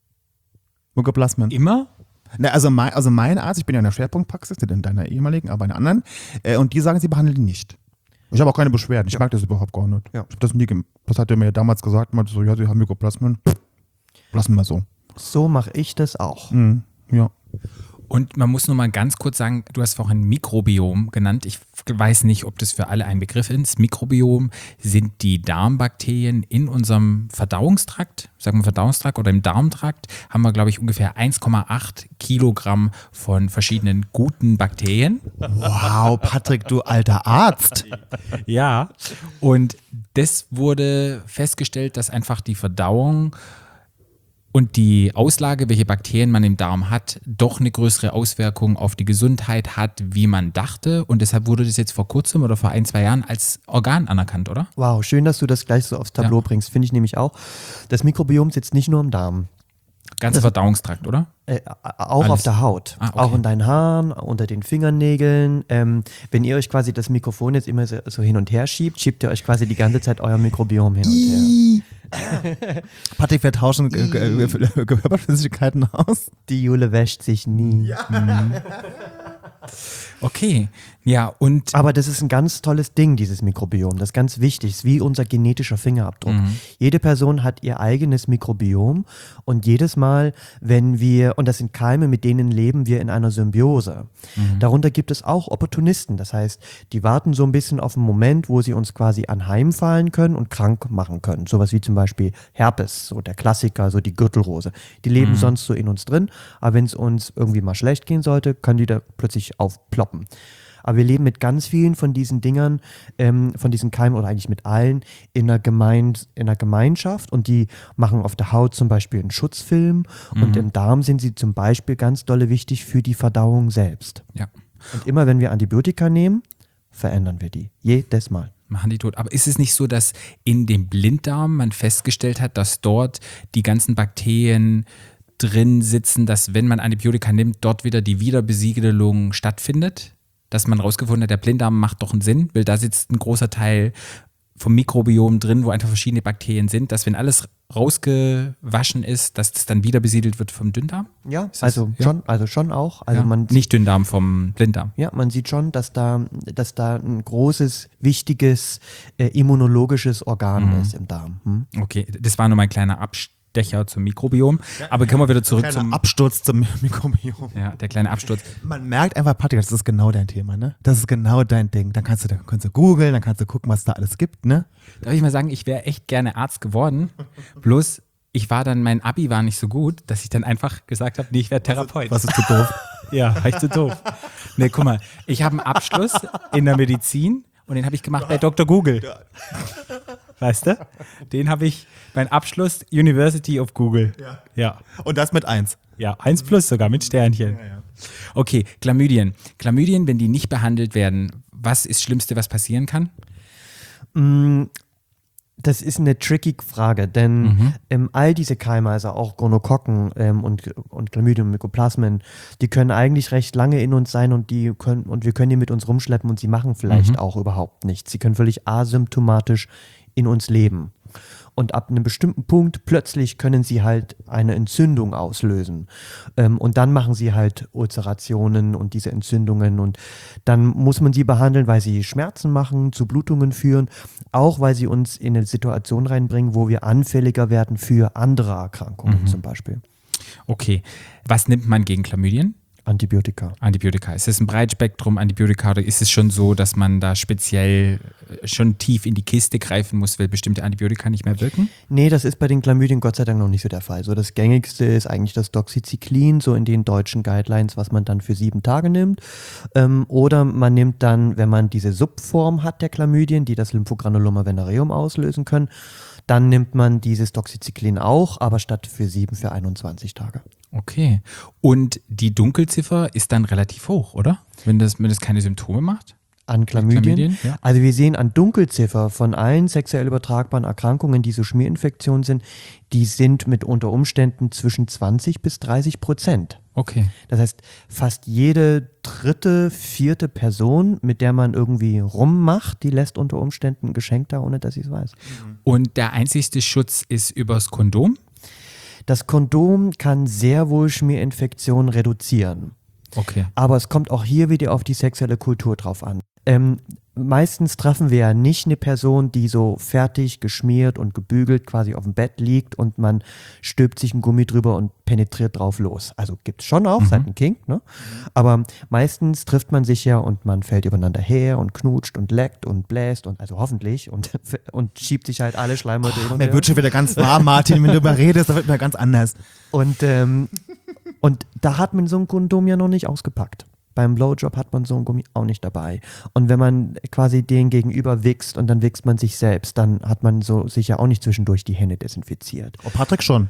Mykoplasmen. Immer? Na, also, mein, also mein Arzt, ich bin ja in der Schwerpunktpraxis, nicht in deiner ehemaligen, aber in der anderen, äh, und die sagen, sie behandeln die nicht. Ich habe auch keine Beschwerden, ich ja. mag das überhaupt gar nicht. Ja. Ich habe das nie gemacht. Das hat er mir damals gesagt, meinte so, ja, sie haben Mykoplasmen, lassen wir so. So mache ich das auch. Mhm. Ja. Und man muss nur mal ganz kurz sagen, du hast vorhin Mikrobiom genannt. Ich weiß nicht, ob das für alle ein Begriff ist. Mikrobiom sind die Darmbakterien in unserem Verdauungstrakt, sagen wir Verdauungstrakt oder im Darmtrakt, haben wir, glaube ich, ungefähr eins Komma acht Kilogramm von verschiedenen guten Bakterien. Wow, Patrick, du alter Arzt. Ja, und das wurde festgestellt, dass einfach die Verdauung und die Auslage, welche Bakterien man im Darm hat, doch eine größere Auswirkung auf die Gesundheit hat, wie man dachte. Und deshalb wurde das jetzt vor kurzem oder vor ein, zwei Jahren als Organ anerkannt, oder? Wow, schön, dass du das gleich so aufs Tableau ja. bringst. Finde ich nämlich auch. Das Mikrobiom sitzt nicht nur im Darm. Ganzer Verdauungstrakt, oder? Äh, auch Alles. Auf der Haut. Ah, okay. Auch in deinen Haaren, unter den Fingernägeln. Ähm, wenn ihr euch quasi das Mikrofon jetzt immer so, so hin und her schiebt, schiebt ihr euch quasi die ganze Zeit euer Mikrobiom hin und her. Patrick, wir tauschen Körperflüssigkeiten aus. Die Jule wäscht sich nie. Ja. Mhm. Okay, ja, und Aber das ist ein ganz tolles Ding, dieses Mikrobiom. Das ist ganz wichtig. Es ist wie unser genetischer Fingerabdruck. Mhm. Jede Person hat ihr eigenes Mikrobiom und jedes Mal, wenn wir, und das sind Keime, mit denen leben wir in einer Symbiose. Mhm. Darunter gibt es auch Opportunisten. Das heißt, die warten so ein bisschen auf einen Moment, wo sie uns quasi anheimfallen können und krank machen können. Sowas wie zum Beispiel Herpes, so der Klassiker, so die Gürtelrose. Die leben Mhm. sonst so in uns drin, aber wenn es uns irgendwie mal schlecht gehen sollte, können die da plötzlich aufploppen. Aber wir leben mit ganz vielen von diesen Dingern, ähm, von diesen Keimen oder eigentlich mit allen in einer, Gemein in einer Gemeinschaft und die machen auf der Haut zum Beispiel einen Schutzfilm und im Darm sind sie zum Beispiel ganz dolle wichtig für die Verdauung selbst. ja, Und immer wenn wir Antibiotika nehmen, verändern wir die. Jedes Mal. machen die tot. Aber ist es nicht so, dass in dem Blinddarm man festgestellt hat, dass dort die ganzen Bakterien drin sitzen, dass wenn man Antibiotika nimmt, dort wieder die Wiederbesiedelung stattfindet? Dass man rausgefunden hat, der Blinddarm macht doch einen Sinn, weil da sitzt ein großer Teil vom Mikrobiom drin, wo einfach verschiedene Bakterien sind, dass wenn alles rausgewaschen ist, dass das dann wieder besiedelt wird vom Dünndarm? Ja, das- also ja. schon, also schon auch. Also Ja. man Nicht Dünndarm, vom Blinddarm. Ja, man sieht schon, dass da, dass da ein großes, wichtiges äh, immunologisches Organ Mhm. ist im Darm. Hm? Okay, das war nur mein kleiner Abstecher zum Mikrobiom. Aber kommen wir wieder zurück Kleiner zum Absturz zum Mikrobiom. ja, der kleine Absturz. Man merkt einfach, Patrick, das ist genau dein Thema, ne? Das ist genau dein Ding. Dann kannst du, dann kannst du googeln, dann kannst du gucken, was da alles gibt, ne? Darf ich mal sagen, ich wäre echt gerne Arzt geworden. Bloß, ich war dann, mein Abi war nicht so gut, dass ich dann einfach gesagt habe, nee, ich werde Therapeut. Was ist zu doof? Ja, war ich zu doof. Nee, guck mal, ich habe einen Abschluss in der Medizin und den habe ich gemacht bei Doktor Google. Weißt du? Den habe ich, mein Abschluss University of Google. Ja. Ja. Und das mit eins. Ja, eins plus sogar mit Sternchen. Okay, Chlamydien. Chlamydien, wenn die nicht behandelt werden, was ist das Schlimmste, was passieren kann? Das ist eine tricky Frage, denn Mhm. ähm, all diese Keime, also auch Gonokokken ähm, und, und Chlamydien und Mykoplasmen, die können eigentlich recht lange in uns sein und, die können, und wir können die mit uns rumschleppen und sie machen vielleicht Mhm. auch überhaupt nichts. Sie können völlig asymptomatisch in uns leben. Und ab einem bestimmten Punkt plötzlich können sie halt eine Entzündung auslösen. Ähm, und dann machen sie halt Ulzerationen und diese Entzündungen. Und dann muss man sie behandeln, weil sie Schmerzen machen, zu Blutungen führen, auch weil sie uns in eine Situation reinbringen, wo wir anfälliger werden für andere Erkrankungen zum Beispiel. Okay, was nimmt man gegen Chlamydien? Antibiotika. Antibiotika. Ist es ein Breitspektrum Antibiotika oder ist es schon so, dass man da speziell äh, schon tief in die Kiste greifen muss, weil bestimmte Antibiotika nicht mehr wirken? Nee, das ist bei den Chlamydien Gott sei Dank noch nicht so der Fall. So das gängigste ist eigentlich das Doxycyclin, so in den deutschen Guidelines, was man dann für sieben Tage nimmt. Ähm, oder man nimmt dann, wenn man diese Subform hat der Chlamydien, die das Lymphogranuloma venereum auslösen können, dann nimmt man dieses Doxycyclin auch, aber statt für sieben für einundzwanzig Tage. Okay. Und die Dunkelziffer ist dann relativ hoch, oder? Wenn das, wenn das keine Symptome macht? An Chlamydien. Chlamydien, ja. Also wir sehen an Dunkelziffer von allen sexuell übertragbaren Erkrankungen, die so Schmierinfektionen sind, die sind mit unter Umständen zwischen zwanzig bis dreißig Prozent. Okay. Das heißt, fast jede dritte, vierte Person, mit der man irgendwie rummacht, die lässt unter Umständen ein Geschenk da, ohne dass sie es weiß. Und der einzigste Schutz ist übers Kondom? Das Kondom kann sehr wohl Schmierinfektionen reduzieren. Okay. Aber es kommt auch hier wieder auf die sexuelle Kultur drauf an. Ähm, meistens treffen wir ja nicht eine Person, die so fertig, geschmiert und gebügelt quasi auf dem Bett liegt und man stülpt sich ein Gummi drüber und penetriert drauf los. Also gibt es schon auch, seit ein Kink, ne? Aber meistens trifft man sich ja und man fällt übereinander her und knutscht und leckt und bläst und also hoffentlich und, und schiebt sich halt alle Schleimhäute hin und Mir her. wird schon wieder ganz warm, Martin, wenn du darüber redest, da wird mir ganz anders. Und, ähm, und da hat man so ein Kondom ja noch nicht ausgepackt. Beim Blowjob hat man so ein Gummi auch nicht dabei. Und wenn man quasi den Gegenüber wichst und dann wichst man sich selbst, dann hat man so sicher auch nicht zwischendurch die Hände desinfiziert. Oh, Patrick schon.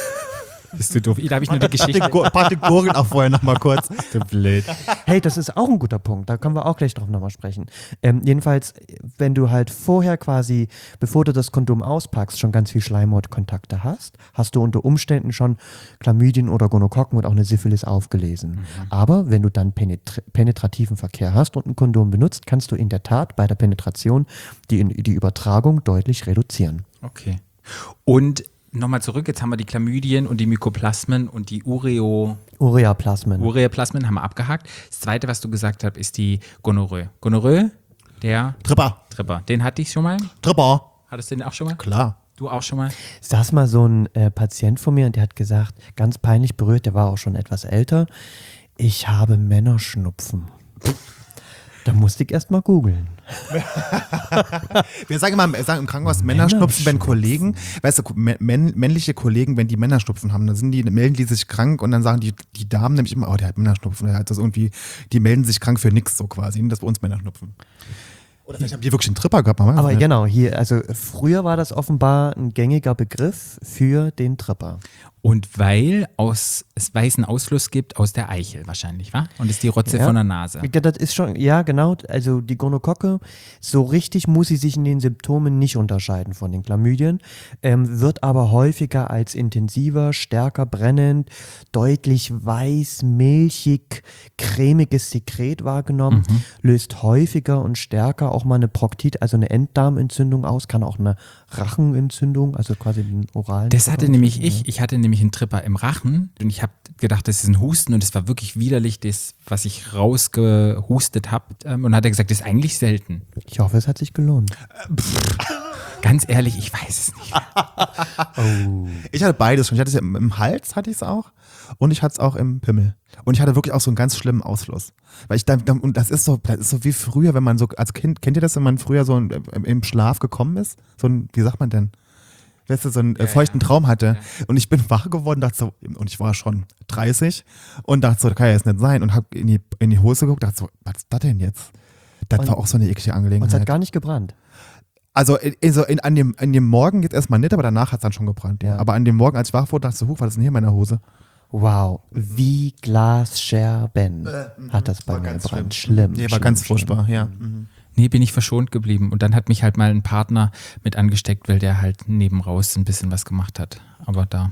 Bist du doof? Da habe ich nur die Geschichte. Patrick, Gur- Patrick gurgelt auch vorher noch mal kurz. Du blöd. Hey, das ist auch ein guter Punkt. Da können wir auch gleich drauf nochmal sprechen. Ähm, jedenfalls, wenn du halt vorher quasi, bevor du das Kondom auspackst, schon ganz viel Schleimhautkontakte hast, hast du unter Umständen schon Chlamydien oder Gonokokken und auch eine Syphilis aufgelesen. Aber wenn du dann penetr- penetrativen Verkehr hast und ein Kondom benutzt, kannst du in der Tat bei der Penetration die, die Übertragung deutlich reduzieren. Okay. Und nochmal zurück, jetzt haben wir die Chlamydien und die Mykoplasmen und die Ureo, Ureaplasmen. Ureaplasmen haben wir abgehakt. Das zweite, was du gesagt hast, ist die Gonorrhoe. Gonorrhoe, der Tripper. Tripper, den hatte ich schon mal. Tripper. Hattest du den auch schon mal? Klar. Du auch schon mal? Saß mal so ein äh, Patient vor mir und der hat gesagt, ganz peinlich berührt, der war auch schon etwas älter, ich habe Männerschnupfen. Da musste ich erst mal googeln. Wir sagen immer wir sagen im Krankenhaus Männerschnupfen, wenn Kollegen, weißt du, männ, männliche Kollegen, wenn die Männerschnupfen haben, dann sind die, melden die sich krank und dann sagen die, die Damen nämlich immer, oh, der hat Männerschnupfen, der hat das irgendwie, die melden sich krank für nichts so quasi, das bei uns Männerschnupfen. Oder vielleicht haben die wirklich einen Tripper gehabt. Man weiß Aber nicht. genau, hier, also früher war das offenbar ein gängiger Begriff für den Tripper. Und weil aus, es weißen Ausfluss gibt aus der Eichel wahrscheinlich, wa? Und ist die Rotze Ja. von der Nase. Ja, das ist schon, ja genau, also die Gonokocke, so richtig muss sie sich in den Symptomen nicht unterscheiden von den Chlamydien, ähm, wird aber häufiger als intensiver, stärker brennend, deutlich weiß, milchig, cremiges Sekret wahrgenommen, Mhm. löst häufiger und stärker auch mal eine Proktit, also eine Enddarmentzündung aus, kann auch eine Rachenentzündung, also quasi den oralen. Das hatte Tripper nämlich entzünden, ich, ich hatte nämlich einen Tripper im Rachen und ich habe gedacht, das ist ein Husten und es war wirklich widerlich, das, was ich rausgehustet habe. Und hat er gesagt, das ist eigentlich selten. ja. Ich hoffe, es hat sich gelohnt. Ganz ehrlich, ich weiß es nicht. Ich hatte beides schon. Ich hatte es ja im, im Hals, hatte ich es auch. Und ich hatte es auch im Pimmel. Und ich hatte wirklich auch so einen ganz schlimmen Ausfluss. Weil ich dann, und das ist so, das ist so wie früher, wenn man so, als Kind, kennt ihr das, wenn man früher so im, im Schlaf gekommen ist? So ein, wie sagt man denn? Weißt du, so einen äh, feuchten ja. Traum hatte. Und ich bin wach geworden, dachte so, und ich war schon dreißig und dachte so, das kann ja jetzt nicht sein. Und hab in die, in die Hose geguckt, dachte so, was ist das denn jetzt? Das Und- war auch so eine eklige Und Angelegenheit. es hat gar nicht gebrannt. Also, in, in, so in, an, dem, an dem Morgen jetzt erstmal nicht, aber danach hat es dann schon gebrannt. Ja. Ja. Aber an dem Morgen, als ich wach wurde, dachte ich so, huch, was ist denn hier in meiner Hose? Wow, wie Glasscherben hat das bei mir gebrannt. Schlimm. Nee, war schlimm, ganz schlimm. furchtbar, ja. Nee, bin ich verschont geblieben. Und dann hat mich halt mal ein Partner mit angesteckt, weil der halt neben raus ein bisschen was gemacht hat. Aber da,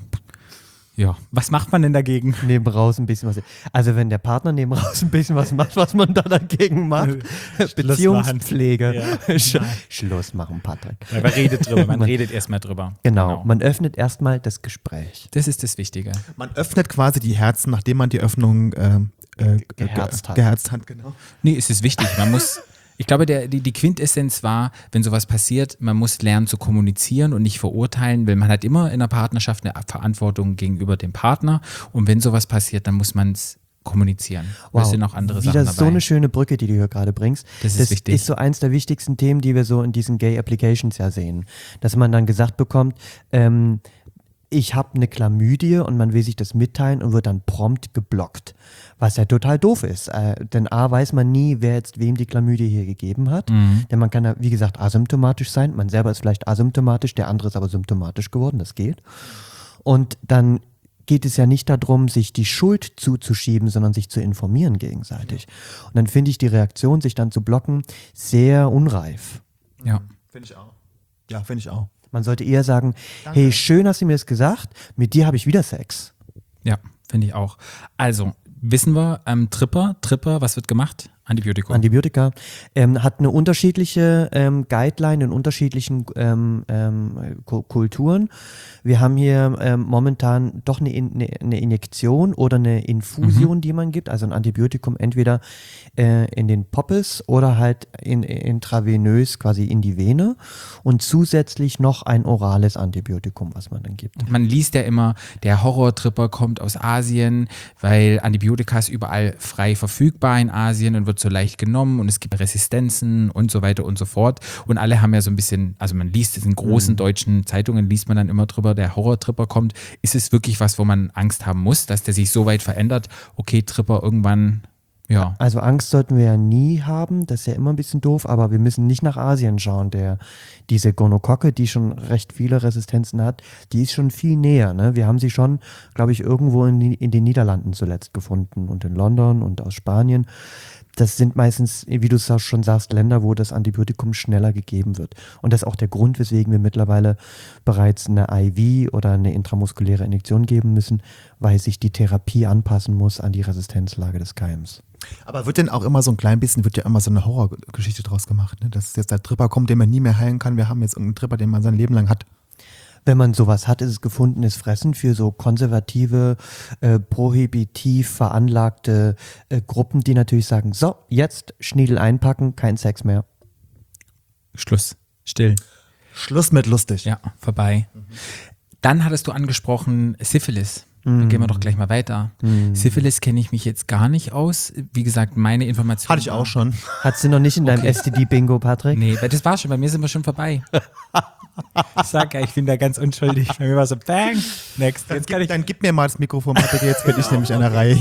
ja. Was macht man denn dagegen? Neben raus ein bisschen was. Also wenn der Partner neben raus ein bisschen was macht, was man da dagegen macht. Beziehungspflege. Ja. Sch Schluss machen, Patrick. Ja, man redet drüber, man redet erstmal drüber. Genau. Man öffnet erstmal das Gespräch. Das ist das Wichtige. Man öffnet quasi die Herzen, nachdem man die Öffnung ähm, äh, Geherzt hat. geherzt hat. Genau. Nee, es ist wichtig. Man muss, ich glaube, der, die, die Quintessenz war, wenn sowas passiert, man muss lernen zu kommunizieren und nicht verurteilen, weil man hat immer in der Partnerschaft eine Verantwortung gegenüber dem Partner und wenn sowas passiert, dann muss man es kommunizieren. Wow. Es sind noch andere Wieder Sachen dabei. so eine schöne Brücke, die du hier gerade bringst. Das ist wichtig. ist so eins der wichtigsten Themen, die wir so in diesen Gay Applications ja sehen. Dass man dann gesagt bekommt, ähm, ich habe eine Chlamydie und man will sich das mitteilen und wird dann prompt geblockt. Was ja total doof ist. Äh, denn A, weiß man nie, wer jetzt wem die Chlamydie hier gegeben hat. Mhm. Denn man kann ja, wie gesagt, asymptomatisch sein. Man selber ist vielleicht asymptomatisch, der andere ist aber symptomatisch geworden. Das geht. Und dann geht es ja nicht darum, sich die Schuld zuzuschieben, sondern sich zu informieren gegenseitig. Und dann finde ich die Reaktion, sich dann zu blocken, sehr unreif. Ja. Finde ich auch. Ja, finde ich auch. Man sollte eher sagen, hey, schön hast du mir das gesagt, mit dir habe ich wieder Sex. Ja, finde ich auch. Also, wissen wir, ähm, Tripper, Tripper, was wird gemacht? Antibiotikum. Antibiotika ähm, hat eine unterschiedliche ähm, Guideline in unterschiedlichen ähm, ähm, Ku- Kulturen. Wir haben hier ähm, momentan doch eine, In- eine, eine Injektion oder eine Infusion, die man gibt, also ein Antibiotikum entweder äh, in den Poppes oder halt in, intravenös quasi in die Vene und zusätzlich noch ein orales Antibiotikum, was man dann gibt. Man liest ja immer, der Horrortripper kommt aus Asien, weil Antibiotika ist überall frei verfügbar in Asien und wird so leicht genommen und es gibt Resistenzen und so weiter und so fort. Und alle haben ja so ein bisschen, also man liest es in großen deutschen Zeitungen, liest man dann immer drüber, der Horrortripper kommt. Ist es wirklich was, wo man Angst haben muss, dass der sich so weit verändert? Okay, Tripper irgendwann, ja. Also Angst sollten wir ja nie haben, das ist ja immer ein bisschen doof, aber wir müssen nicht nach Asien schauen. Der, diese Gonokocke, die schon recht viele Resistenzen hat, die ist schon viel näher. Ne? Wir haben sie schon, glaube ich, irgendwo in, in den Niederlanden zuletzt gefunden und in London und aus Spanien. Das sind meistens, wie du es auch schon sagst, Länder, wo das Antibiotikum schneller gegeben wird. Und das ist auch der Grund, weswegen wir mittlerweile bereits eine I V oder eine intramuskuläre Injektion geben müssen, weil sich die Therapie anpassen muss an die Resistenzlage des Keims. Aber wird denn auch immer so ein klein bisschen, wird ja immer so eine Horrorgeschichte draus gemacht, ne? Dass jetzt der Tripper kommt, den man nie mehr heilen kann. Wir haben jetzt irgendeinen Tripper, den man sein Leben lang hat. Wenn man sowas hat, ist es gefundenes Fressen für so konservative, äh, prohibitiv veranlagte äh, Gruppen, die natürlich sagen, so, jetzt Schniedel einpacken, kein Sex mehr. Schluss. Still. Schluss mit lustig. Ja, vorbei. Dann hattest du angesprochen Syphilis. Dann gehen wir doch gleich mal weiter. Syphilis kenne ich mich jetzt gar nicht aus. Wie gesagt, meine Informationen. Hatte ich auch schon. Hattest du noch nicht in deinem Okay. S T D-Bingo, Patrick? Nee, weil das war schon, bei mir sind wir schon vorbei. Ich sag ja, ich bin da ganz unschuldig. Bei mir war so, bang, next. Dann Jetzt kann gib, ich. dann gib mir mal das Mikrofon, Patrick, jetzt bin ich nämlich an der Reihe.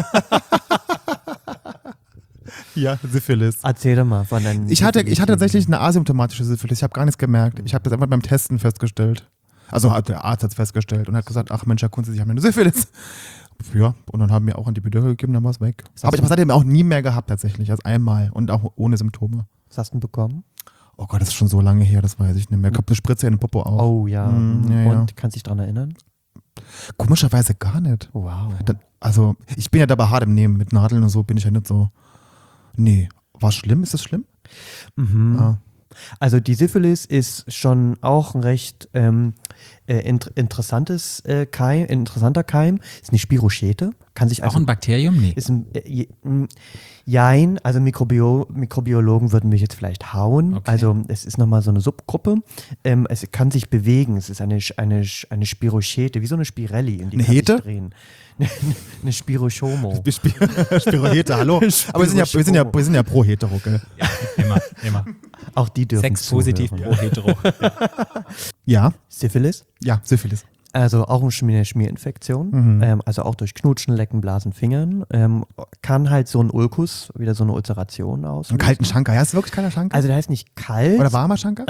Ja, Syphilis. Erzähl doch mal von deinen. Ich hatte, ich hatte tatsächlich eine asymptomatische Syphilis. Ich habe gar nichts gemerkt. Ich habe das einfach beim Testen festgestellt. Also hat der Arzt hat es festgestellt und hat gesagt, ach Mensch, Herr Kunze, Sie haben eine Syphilis. Ja, und dann haben wir auch Antibiotika gegeben, dann war es weg. Aber ich habe es seitdem auch nie mehr gehabt tatsächlich, also einmal und auch ohne Symptome. Was hast du denn bekommen? Oh Gott, das ist schon so lange her, das weiß ich nicht mehr. Ich habe eine Spritze in den Popo auch. Oh ja. Mm, ja, ja. Und kannst dich dran erinnern? Komischerweise gar nicht. Wow. Dann, also ich bin ja dabei hart im Nehmen, mit Nadeln und so bin ich ja nicht so. Nee, war es schlimm? Ist das schlimm? Mhm. Ah. Also die Syphilis ist schon auch ein recht ähm, äh, int interessantes äh, Keim, interessanter Keim. Ist eine Spirochete. Kann sich Auch also ein Bakterium? Nee. ist ein, äh, je- m- jein, also Mikrobio Mikrobiologen würden mich jetzt vielleicht hauen. Okay. Also es ist nochmal so eine Subgruppe. Ähm, es kann sich bewegen. Es ist eine, Sch- eine, Sch- eine Spirochete, wie so eine Spirelli. In die Eine kann sich Hete? drehen. Eine Spirochomo. Spirohete, hallo. Aber wir sind, ja, wir, sind ja, wir sind ja pro hetero, gell? Immer, immer. Auch die dürfen Sex positiv zuhören. pro hetero. Ja, Syphilis? ja, Syphilis. Also auch eine Schmier Schmierinfektion, Mhm. ähm, also auch durch Knutschen, Lecken, Blasen, Fingern. Ähm, kann halt so ein Ulkus, wieder so eine Ulceration auslösen. Einen kalten Schanker. Ja, ist wirklich kalter Schanker? Also der heißt nicht kalt. Oder warmer Schanker?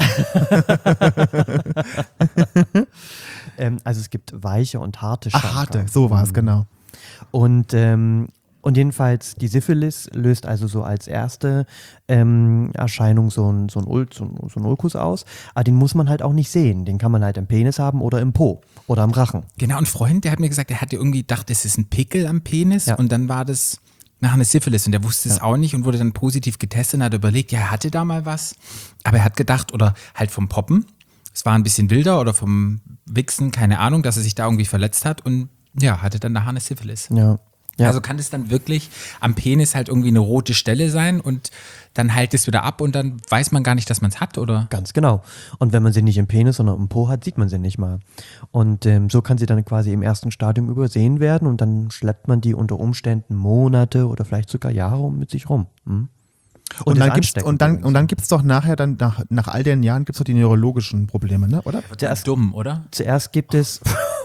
ähm, also es gibt weiche und harte Schanker. Ach, harte, so war es, genau. Und, ähm, und jedenfalls die Syphilis löst also so als erste ähm, Erscheinung so ein, so, ein Ul so, ein, so ein Ulkus aus. Aber den muss man halt auch nicht sehen. Den kann man halt im Penis haben oder im Po oder am Rachen. Genau, ein Freund, der hat mir gesagt, der hatte irgendwie gedacht, es ist ein Pickel am Penis Ja. und dann war das nach einer Syphilis und der wusste es auch nicht und wurde dann positiv getestet und hat überlegt, ja, er hatte da mal was, aber er hat gedacht, oder halt vom Poppen, es war ein bisschen wilder oder vom Wichsen, keine Ahnung, dass er sich da irgendwie verletzt hat und ja, hatte dann nachher eine Syphilis. Ja. Ja. Also kann es dann wirklich am Penis halt irgendwie eine rote Stelle sein und dann heilt es wieder ab und dann weiß man gar nicht, dass man es hat, oder? Ganz genau. Und wenn man sie nicht im Penis, sondern im Po hat, sieht man sie nicht mal. Und ähm, so kann sie dann quasi im ersten Stadium übersehen werden und dann schleppt man die unter Umständen Monate oder vielleicht sogar Jahre mit sich rum. Hm? Und, ist dann gibt's, ansteckend und dann, übrigens. und dann gibt es doch nachher, dann nach, nach all den Jahren gibt es doch die neurologischen Probleme, ne? Oder? Zuerst, Dumm, oder? zuerst gibt es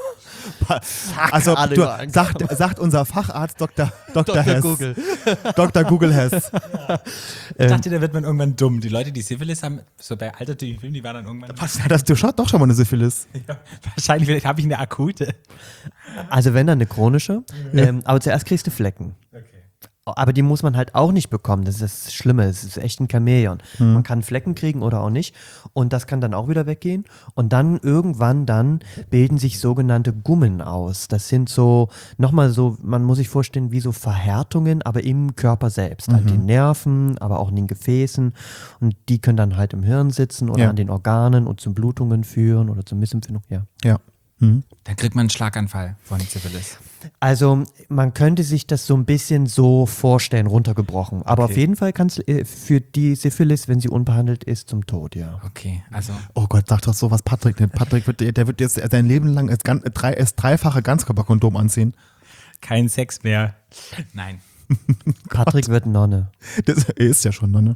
Also alle du, über- sagt, sagt unser Facharzt Doktor Doktor Hess. Google. Doktor Google Hess. Ich dachte, da wird man irgendwann dumm. Die Leute, die Syphilis haben, so bei altertümlichen Filmen, die waren dann irgendwann. Was, das, du schaut doch schon mal eine Syphilis. Ja, wahrscheinlich vielleicht habe ich eine akute. Also wenn dann eine chronische, ähm, aber zuerst kriegst du Flecken. Aber die muss man halt auch nicht bekommen. Das ist das Schlimme. Es ist echt ein Chamäleon. Man kann Flecken kriegen oder auch nicht. Und das kann dann auch wieder weggehen. Und dann irgendwann dann bilden sich sogenannte Gummen aus. Das sind so, nochmal so, man muss sich vorstellen, wie so Verhärtungen, aber im Körper selbst. An den Nerven, aber auch in den Gefäßen. Und die können dann halt im Hirn sitzen oder Ja. an den Organen und zu Blutungen führen oder zu Missempfindung. Ja. Ja. Mhm. Dann kriegt man einen Schlaganfall von Syphilis. Also man könnte sich das so ein bisschen so vorstellen, runtergebrochen. Aber Okay. auf jeden Fall kann es äh, für die Syphilis, wenn sie unbehandelt ist, zum Tod, ja. Okay, also Oh Gott, sag doch sowas Patrick nicht. Patrick wird, der wird jetzt sein Leben lang das, gan- drei, das dreifache Ganzkörperkondom anziehen. kein Sex mehr. Nein. Patrick wird Nonne. Das, er ist ja schon, ne?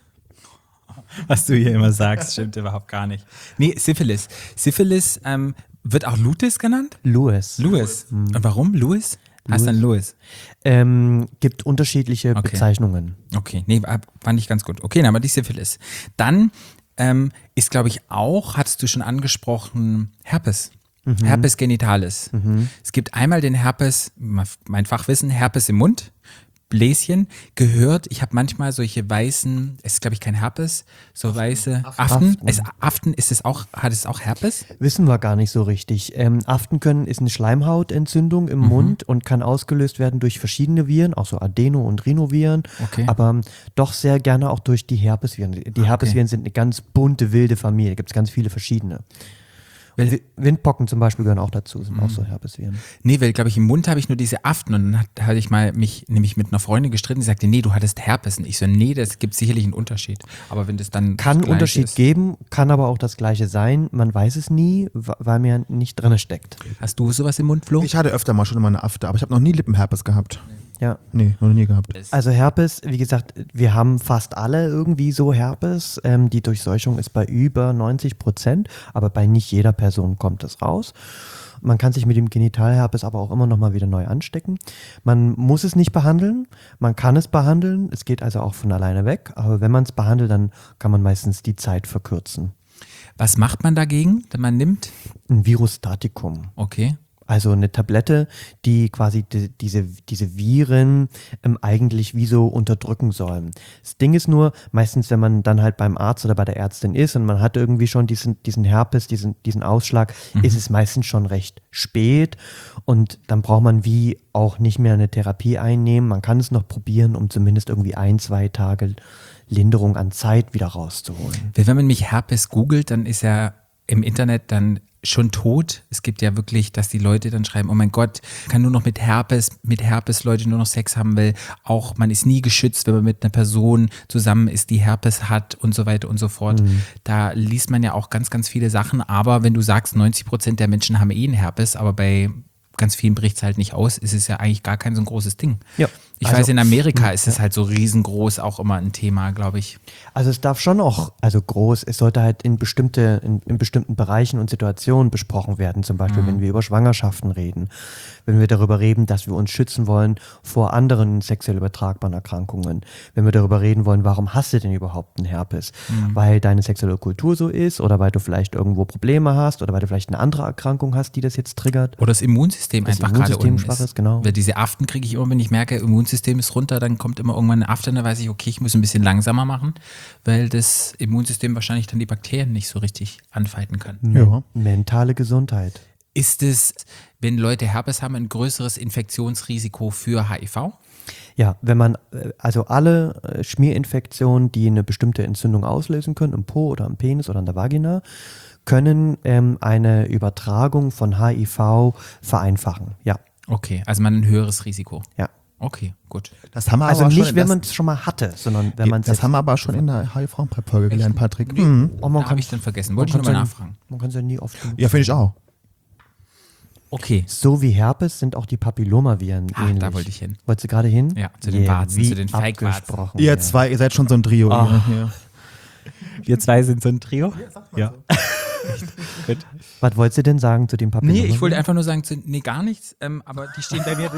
Was du hier immer sagst, stimmt überhaupt gar nicht. Nee, Syphilis. Syphilis ähm, wird auch Lutis genannt? Louis. Louis. Und warum? Louis? Heißt dann Louis. Ähm, gibt unterschiedliche Okay. Bezeichnungen. Okay, nee, war- fand ich ganz gut. Okay, dann haben wir die Syphilis. Dann ähm, ist, glaube ich, auch, hattest du schon angesprochen, Herpes. Herpes genitalis. Es gibt einmal den Herpes, mein Fachwissen, Herpes im Mund, Bläschen, gehört, ich habe manchmal solche weißen, es ist, glaube ich, kein Herpes, so weiße Aften. Aften. Es, Aften, ist es auch, hat es auch Herpes? Wissen wir gar nicht so richtig. Ähm, Aften können ist eine Schleimhautentzündung im Mund und kann ausgelöst werden durch verschiedene Viren, auch so Adeno- und Rhinoviren, Okay. aber ähm, doch sehr gerne auch durch die Herpesviren. Die Herpesviren sind eine ganz bunte, wilde Familie, gibt es ganz viele verschiedene. Wi- Windpocken zum Beispiel gehören auch dazu, sind auch so Herpesviren. Nee, weil, glaube ich, im Mund habe ich nur diese Aften und dann hat- hatte ich mal mich nämlich mit einer Freundin gestritten, die sagte, nee, du hattest Herpes. Und ich so, nee, das gibt sicherlich einen Unterschied. Aber wenn das dann Kann einen gleich Unterschied ist, geben, kann aber auch das Gleiche sein. Man weiß es nie, wa- weil mir nicht drin steckt. Hast du sowas im Mund, Flo? Ich hatte öfter mal schon immer eine Afte, aber ich habe noch nie Lippenherpes gehabt. Ja. Nee, noch nie gehabt. Also Herpes, wie gesagt, wir haben fast alle irgendwie so Herpes. Ähm, die Durchseuchung ist bei über neunzig Prozent, aber bei nicht jeder Person kommt es raus. Man kann sich mit dem Genitalherpes aber auch immer noch mal wieder neu anstecken. Man muss es nicht behandeln, man kann es behandeln, es geht also auch von alleine weg, aber wenn man es behandelt, dann kann man meistens die Zeit verkürzen. Was macht man dagegen, wenn man nimmt? Ein Virustatikum. Okay. Also eine Tablette, die quasi die, diese, diese Viren ähm, eigentlich wie so unterdrücken sollen. Das Ding ist nur, meistens wenn man dann halt beim Arzt oder bei der Ärztin ist und man hat irgendwie schon diesen, diesen Herpes, diesen, diesen Ausschlag, mhm. ist es meistens schon recht spät und dann braucht man wie auch nicht mehr eine Therapie einnehmen. Man kann es noch probieren, um zumindest irgendwie ein, zwei Tage Linderung an Zeit wieder rauszuholen. Weil wenn man mich Herpes googelt, dann ist er im Internet dann schon tot. Es gibt ja wirklich, dass die Leute dann schreiben, oh mein Gott, kann nur noch mit Herpes, mit Herpes Leute nur noch Sex haben, weil auch man ist nie geschützt, wenn man mit einer Person zusammen ist, die Herpes hat und so weiter und so fort. Mhm. Da liest man ja auch ganz, ganz viele Sachen, aber wenn du sagst, neunzig Prozent der Menschen haben eh einen Herpes, aber bei ganz vielen bricht es halt nicht aus, ist es ja eigentlich gar kein so ein großes Ding. Ja. Ich Also, weiß, in Amerika mh, ist es ja. halt so riesengroß auch immer ein Thema, glaube ich. Also es darf schon auch, also groß, es sollte halt in bestimmte, in, in bestimmten Bereichen und Situationen besprochen werden, zum Beispiel Mhm. wenn wir über Schwangerschaften reden, wenn wir darüber reden, dass wir uns schützen wollen vor anderen sexuell übertragbaren Erkrankungen, wenn wir darüber reden wollen, warum hast du denn überhaupt einen Herpes? Mhm. Weil deine sexuelle Kultur so ist oder weil du vielleicht irgendwo Probleme hast oder weil du vielleicht eine andere Erkrankung hast, die das jetzt triggert. Oder das Immunsystem Das einfach Immunsystem gerade unten schwach ist. ist, genau. Weil diese Aften kriege ich immer, wenn ich merke, Immunsystem ist runter, dann kommt immer irgendwann eine Afte, dann weiß ich, okay, ich muss ein bisschen langsamer machen, weil das Immunsystem wahrscheinlich dann die Bakterien nicht so richtig anfalten kann. Ja. Mentale Gesundheit. Ist es, wenn Leute Herpes haben, ein größeres Infektionsrisiko für H I V? Ja, wenn man, äh, also alle äh, Schmierinfektionen, die eine bestimmte Entzündung auslösen können, im Po oder im Penis oder in der Vagina, können ähm, eine Übertragung von H I V vereinfachen. Ja, Okay, also man ein höheres Risiko. ja. Okay, gut. Das haben wir Also aber nicht, schon, wenn das, man es schon mal hatte, sondern wenn man es das haben wir aber schon in der H I V-Folge gelernt, Patrick. Mhm. oh, man Da habe ich dann vergessen. Wollte ich man nochmal kann's nachfragen. Ja, man kann es ja nie oft genug. Ja, finde ich auch. Okay. So wie Herpes sind auch die Papillomaviren Ah, ähnlich. da wollte ich hin. Wolltest du gerade hin? Ja, zu den Warzen, wie zu den Feigwarzen. abgesprochen, Ihr ja. zwei, ihr seid schon so ein Trio. Ah. Ihr, ja. Wir zwei sind so ein Trio? Ja. Was wolltest du denn sagen zu den Nee, Papillomaviren? ich wollte einfach nur sagen, zu- nee, gar nichts, ähm, aber die stehen bei mir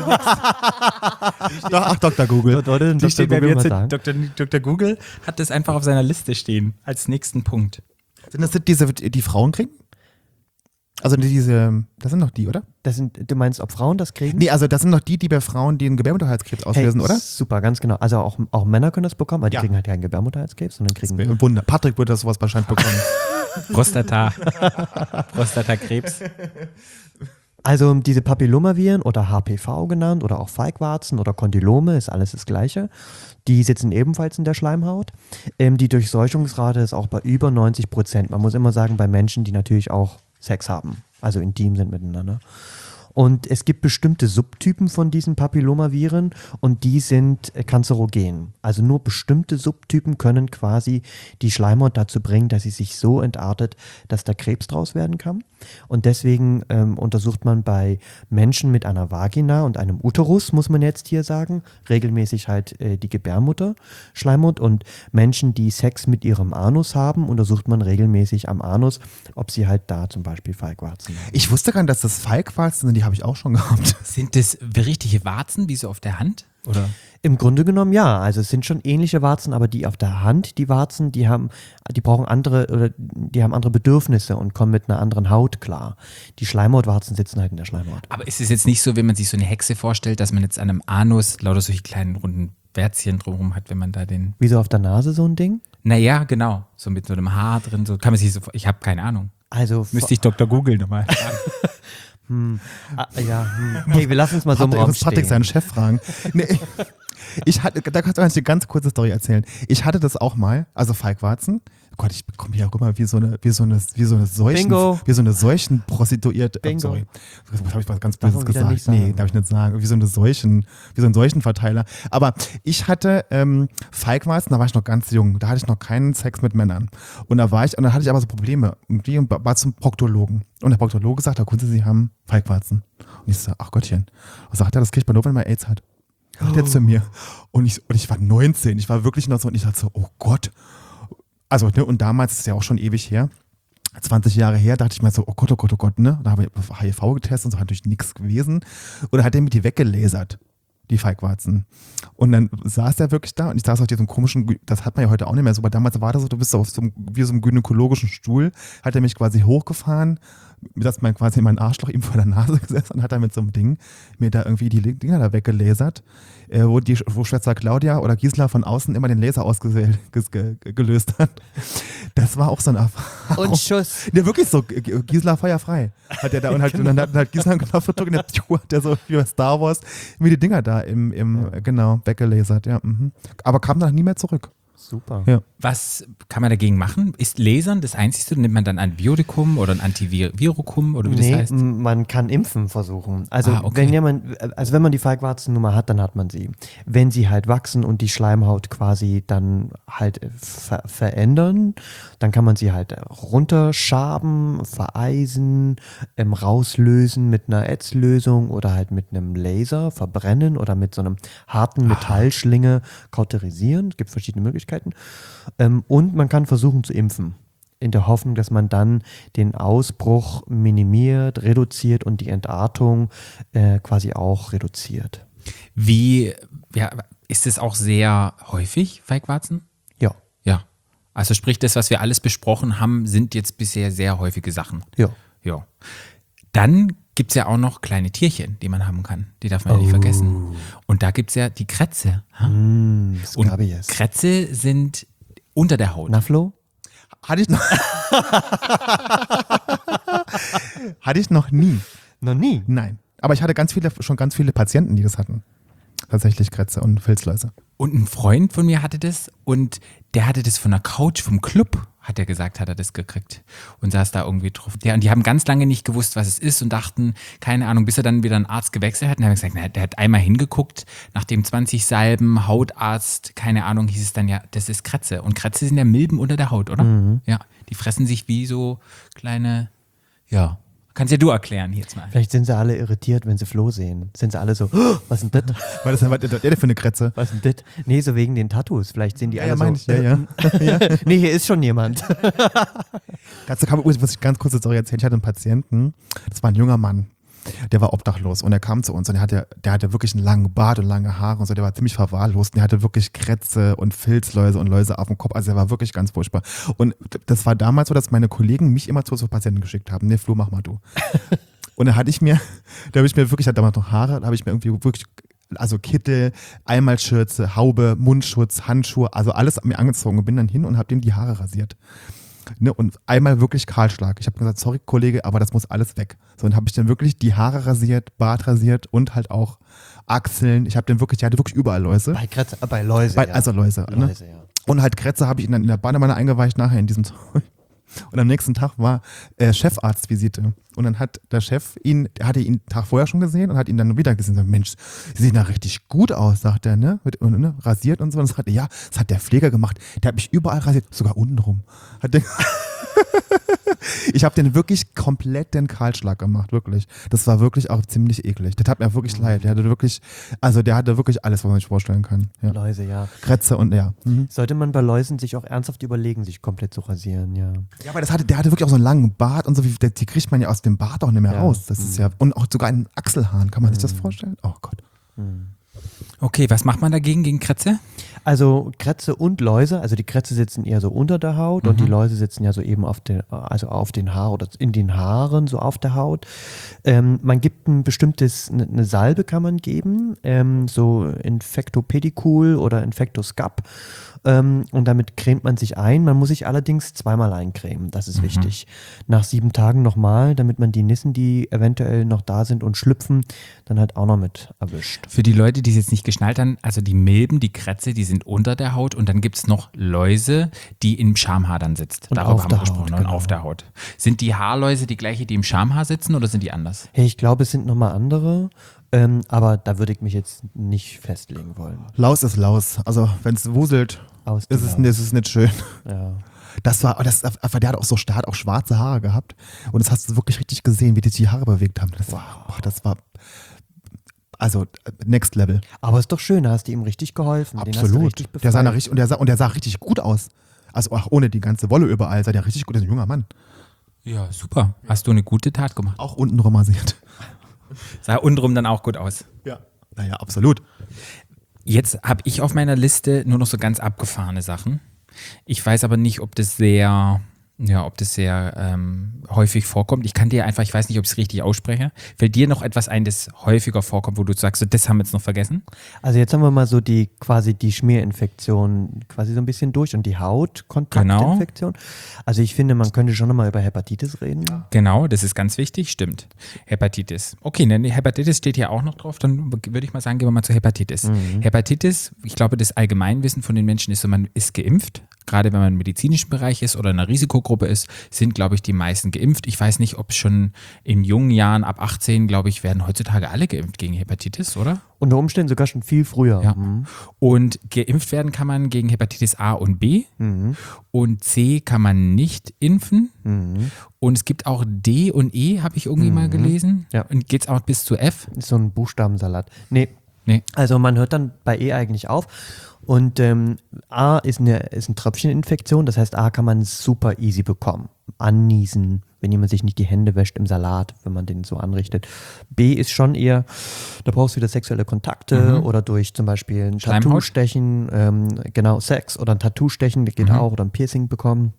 Doch, ach, Doktor Google. Die stehen bei mir mal zu, sagen. Doktor Doktor Google hat das einfach auf seiner Liste stehen, als nächsten Punkt. Sind das diese, die Frauen kriegen? Also diese, das sind doch die, oder? Das sind, du meinst, ob Frauen das kriegen? Nee, also das sind doch die, die bei Frauen den Gebärmutterhalskrebs auslösen, Hey, oder? Super, ganz genau. Also auch, auch Männer können das bekommen, aber die Ja. kriegen halt keinen Gebärmutterhalskrebs, sondern kriegen Ein Wunder. Patrick würde das sowas wahrscheinlich bekommen. Prostata. Prostatakrebs. Also diese Papillomaviren oder H P V genannt oder auch Feigwarzen oder Kondylome, ist alles das Gleiche. Die sitzen ebenfalls in der Schleimhaut. Ähm, die Durchseuchungsrate ist auch bei über neunzig Prozent. Man muss immer sagen, bei Menschen, die natürlich auch Sex haben, also intim sind miteinander. Und es gibt bestimmte Subtypen von diesen Papillomaviren und die sind äh, kanzerogen. Also nur bestimmte Subtypen können quasi die Schleimhaut dazu bringen, dass sie sich so entartet, dass da Krebs draus werden kann. Und deswegen ähm, untersucht man bei Menschen mit einer Vagina und einem Uterus, muss man jetzt hier sagen, regelmäßig halt äh, die Gebärmutterschleimhaut, und Menschen, die Sex mit ihrem Anus haben, untersucht man regelmäßig am Anus, ob sie halt da zum Beispiel Feigwarzen haben. Ich wusste gar nicht, dass das Feigwarzen sind, die habe ich auch schon gehabt. Sind das richtige Warzen, wie so auf der Hand? Oder? Im Grunde genommen ja, also es sind schon ähnliche Warzen, aber die auf der Hand, die Warzen, die haben, die brauchen andere oder die haben andere Bedürfnisse und kommen mit einer anderen Haut klar. Die Schleimhautwarzen sitzen halt in der Schleimhaut. Aber ist es jetzt nicht so, wenn man sich so eine Hexe vorstellt, dass man jetzt an einem Anus lauter solche kleinen runden Bärtchen drumherum hat, wenn man da den. Wie so auf der Nase so ein Ding? Naja, genau. So mit so einem Haar drin, so kann man sich so. Ich habe keine Ahnung. Also Müsste ich Doktor Google nochmal. hm, ah, ja, hm. Okay, wir lassen uns mal so im Patrick, Raum muss Patrick stehen. seinen Chef fragen. Nee, ich hatte, da kannst du eine ganz kurze Story erzählen. Ich hatte das auch mal, also Feigwarzen. Gott, ich bekomme hier auch immer wie so eine, wie so eine, wie so eine Seuchen, Bingo. wie so eine Seuchenprostituierte. Bingo. Oh, sorry, das habe ich was ganz Darf Böses man wieder gesagt. nicht sagen. Nee, darf ich nicht sagen. Wie so eine Seuchen, wie so ein Seuchenverteiler. Aber ich hatte ähm, Feigwarzen, da war ich noch ganz jung. Da hatte ich noch keinen Sex mit Männern. Und da war ich, und da hatte ich aber so Probleme. Und die war zum Proktologen. Und der Proktologe sagt, da konnte sie haben Feigwarzen. Und ich so, ach Gottchen. Und sagt er, das kriegt man nur, wenn man AIDS hat. Sagt er zu mir. Und ich, und ich war neunzehn. Ich war wirklich noch so, und ich dachte so, oh Gott. Also, ne, und damals ist es ja auch schon ewig her. zwanzig Jahre her, dachte ich mir so, oh Gott, oh Gott, oh Gott, ne? Da habe ich H I V getestet und so, hat natürlich nichts gewesen. Und dann hat er mir die weggelasert, die Feigwarzen. Und dann saß der wirklich da und ich saß auf diesem komischen, das hat man ja heute auch nicht mehr so, aber damals war das so, du bist auf so einem, wie so einem gynäkologischen Stuhl, hat er mich quasi hochgefahren, dass man quasi mein Arschloch ihm vor der Nase gesessen und hat dann mit so einem Ding mir da irgendwie die Dinger da weggelasert, äh, wo, die, wo Schwester Claudia oder Gisela von außen immer den Laser ausgelöst hat. Das war auch so eine Erfahrung. Und Schuss. Ja, wirklich so, G- Gisela feuerfrei. Hat er da und, halt, und dann hat, hat Gisela einen Knopf gedrückt und dann hat der so wie bei Star Wars mir die Dinger da im, im Ja. genau, weggelasert. Ja, mhm. Aber kam dann nie mehr zurück. Super. Ja. Was kann man dagegen machen? Ist Lasern das Einzige? Nimmt man dann Antibiotikum oder ein Antivirokum oder wie das Nee, heißt? m- man kann impfen versuchen. Also Ah, okay. wenn jemand, also wenn man die Feigwarzennummer hat, dann hat man sie. Wenn sie halt wachsen und die Schleimhaut quasi dann halt ver verändern, dann kann man sie halt runterschaben, vereisen, ähm, rauslösen mit einer Ätzlösung oder halt mit einem Laser verbrennen oder mit so einem harten Metallschlinge kauterisieren. Es gibt verschiedene Möglichkeiten. Ähm, und man kann versuchen zu impfen. In der Hoffnung, dass man dann den Ausbruch minimiert, reduziert und die Entartung äh, quasi auch reduziert. Wie, ja, ist es auch sehr häufig, Feigwarzen? Ja, Ja. Also sprich, das, was wir alles besprochen haben, sind jetzt bisher sehr häufige Sachen. ja. Ja. Dann gibt es ja auch noch kleine Tierchen, die man haben kann. Die darf man ja nicht vergessen. Und da gibt es ja die Krätze. Ha? Mm, das Und gab ich jetzt. Krätze sind unter der Haut. Na, Flo? Hatte ich noch. Hatte ich noch nie. Noch nie. Nein. Aber ich hatte ganz viele, schon ganz viele Patienten, die das hatten. Tatsächlich Krätze und Filzläuse. Und ein Freund von mir hatte das und der hatte das von der Couch vom Club, hat er gesagt, hat er das gekriegt und saß da irgendwie drauf. Der, und die haben ganz lange nicht gewusst, was es ist und dachten, keine Ahnung, bis er dann wieder einen Arzt gewechselt hat. Und dann haben wir gesagt, na, der hat einmal hingeguckt, nachdem zwanzig Salben, Hautarzt, keine Ahnung, hieß es dann ja, das ist Krätze. Und Krätze sind ja Milben unter der Haut, oder? Mhm. Ja, die fressen sich wie so kleine, ja, kannst ja du erklären jetzt mal. Vielleicht sind sie alle irritiert, wenn sie Flo sehen. Sind sie alle so, oh, was ist denn das? Weil das was der denn für eine Krätze? Was ist denn das? Nee, so wegen den Tattoos. Vielleicht sind die Ja, alle ja, meine so. ich, ja, ja. Nee, hier ist schon jemand. Dazu kann, muss ich ganz kurz Story erzählen. Ich hatte einen Patienten, das war ein junger Mann, der war obdachlos und er kam zu uns und der hatte, der hatte wirklich einen langen Bart und lange Haare und so, der war ziemlich verwahrlost und der hatte wirklich Krätze und Filzläuse und Läuse auf dem Kopf, also er war wirklich ganz furchtbar. Und das war damals so, dass meine Kollegen mich immer zu so Patienten geschickt haben. Nee, Flo, mach mal du. Und da hatte ich mir, da habe ich mir wirklich, hatte damals noch Haare, da habe ich mir irgendwie wirklich, also Kittel, Einmalschürze, Haube, Mundschutz, Handschuhe, also alles mir angezogen und bin dann hin und habe dem die Haare rasiert. Ne, und einmal wirklich Kahlschlag. Ich habe gesagt, sorry Kollege, aber das muss alles weg. So, und habe ich dann wirklich die Haare rasiert, Bart rasiert und halt auch Achseln. Ich habe den wirklich, der hatte wirklich überall Läuse. Bei Krätze, äh, bei Läuse, Bei, ja. Also Läuse. Ne? Läuse, ja. Und halt Krätze habe ich ihn dann in der Badewanne eingeweicht nachher in diesem Zeug. Und am nächsten Tag war äh, Chefarztvisite. Und dann hat der Chef ihn, der hatte ihn den Tag vorher schon gesehen und hat ihn dann wieder gesehen. So, Mensch, Sie sehen da richtig gut aus, sagt er, ne? Mit, und, ne? Rasiert und so. Und das hat er, ja, das hat der Pfleger gemacht. Der hat mich überall rasiert, sogar unten rum. Hat der ich habe den wirklich komplett den Kahlschlag gemacht, wirklich. Das war wirklich auch ziemlich eklig. Das tat mir wirklich leid. Der hatte wirklich, also der hatte wirklich alles, was man sich vorstellen kann. Ja. Läuse, ja. Krätze und ja. Mhm. Sollte man bei Läusen sich auch ernsthaft überlegen, sich komplett zu rasieren, ja. Ja, aber das hatte, der hatte wirklich auch so einen langen Bart und so, wie, die kriegt man ja aus dem Bart auch nicht mehr Ja. raus. Das ist ja, und auch sogar einen Achselhahn, kann man sich das vorstellen? Oh Gott. Okay, was macht man dagegen gegen Krätze? Also Krätze und Läuse, also die Krätze sitzen eher so unter der Haut und die Mhm. Läuse sitzen ja so eben auf den, also auf den Haaren oder in den Haaren, so auf der Haut. Ähm, man gibt ein bestimmtes, eine ne Salbe kann man geben, ähm, so Infectopedicul oder Infectoscap. Ähm, und damit cremt man sich ein. Man muss sich allerdings zweimal eincremen. Das ist Mhm. wichtig. Nach sieben Tagen nochmal, damit man die Nissen, die eventuell noch da sind und schlüpfen, dann halt auch noch mit erwischt. Für die Leute, die es jetzt nicht geschnallt haben, also die Milben, die Krätze, die sind unter der Haut und dann gibt es noch Läuse, die im Schamhaar dann sitzt. Und Darüber auf haben der wir gesprochen. Haut, Und genau. auf der Haut. Sind die Haarläuse die gleiche, die im Schamhaar sitzen oder sind die anders? Hey, ich glaube, es sind nochmal andere, ähm, aber da würde ich mich jetzt nicht festlegen wollen. Laus ist Laus. Also wenn es wuselt, Aus ist es, ist es nicht schön. Ja. Das war, das, aber der hat auch so, der hat auch schwarze Haare gehabt. Und das hast du wirklich richtig gesehen, wie die die Haare bewegt haben. Das war, boah, das war, also next level. Aber ist doch schön, da hast du ihm richtig geholfen. Den hast du Absolut. richtig Der sah befreit. nach richtig, und, der sah, und der sah richtig gut aus. Also auch ohne die ganze Wolle überall, sah der richtig gut. Der ist ein junger Mann. Ja, super. Hast du eine gute Tat gemacht. Auch unten rasiert. Sah untenrum dann auch gut aus. Ja. Naja, absolut. Jetzt habe ich auf meiner Liste nur noch so ganz abgefahrene Sachen. Ich weiß aber nicht, ob das sehr, ja, ob das sehr ähm, häufig vorkommt. Ich kann dir einfach, ich weiß nicht, ob ich es richtig ausspreche. Fällt dir noch etwas ein, das häufiger vorkommt, wo du sagst, so, das haben wir jetzt noch vergessen? Also jetzt haben wir mal so die quasi die Schmierinfektion quasi so ein bisschen durch und die Hautkontaktinfektion. Also ich finde, man könnte schon nochmal über Hepatitis reden. Genau, das ist ganz wichtig, stimmt. Hepatitis. Okay, ne, die Hepatitis steht hier auch noch drauf, dann würde ich mal sagen, gehen wir mal zur Hepatitis. Mhm. Hepatitis, ich glaube, das Allgemeinwissen von den Menschen ist so, man ist geimpft. Gerade wenn man im medizinischen Bereich ist oder in einer Risikogruppe ist, sind, glaube ich, die meisten geimpft. Ich weiß nicht, ob schon in jungen Jahren, ab achtzehn, glaube ich, werden heutzutage alle geimpft gegen Hepatitis, oder? Unter Umständen sogar schon viel früher. Ja. Mhm. Und geimpft werden kann man gegen Hepatitis A und B. Mhm. Und C kann man nicht impfen. Mhm. Und es gibt auch D und E, habe ich irgendwie mal gelesen. Ja. Und geht es auch bis zu F? Ist so ein Buchstabensalat. Nee. Nee. Also man hört dann bei E eigentlich auf. Und ähm, A ist eine, ist eine Tröpfcheninfektion, das heißt A kann man super easy bekommen. Anniesen, wenn jemand sich nicht die Hände wäscht im Salat, wenn man den so anrichtet. B ist schon eher, da brauchst du wieder sexuelle Kontakte Mhm. oder durch zum Beispiel ein Schleimhaut? Tattoo stechen, ähm, genau, Sex oder ein Tattoo stechen, das geht Mhm. auch, oder ein Piercing bekommen.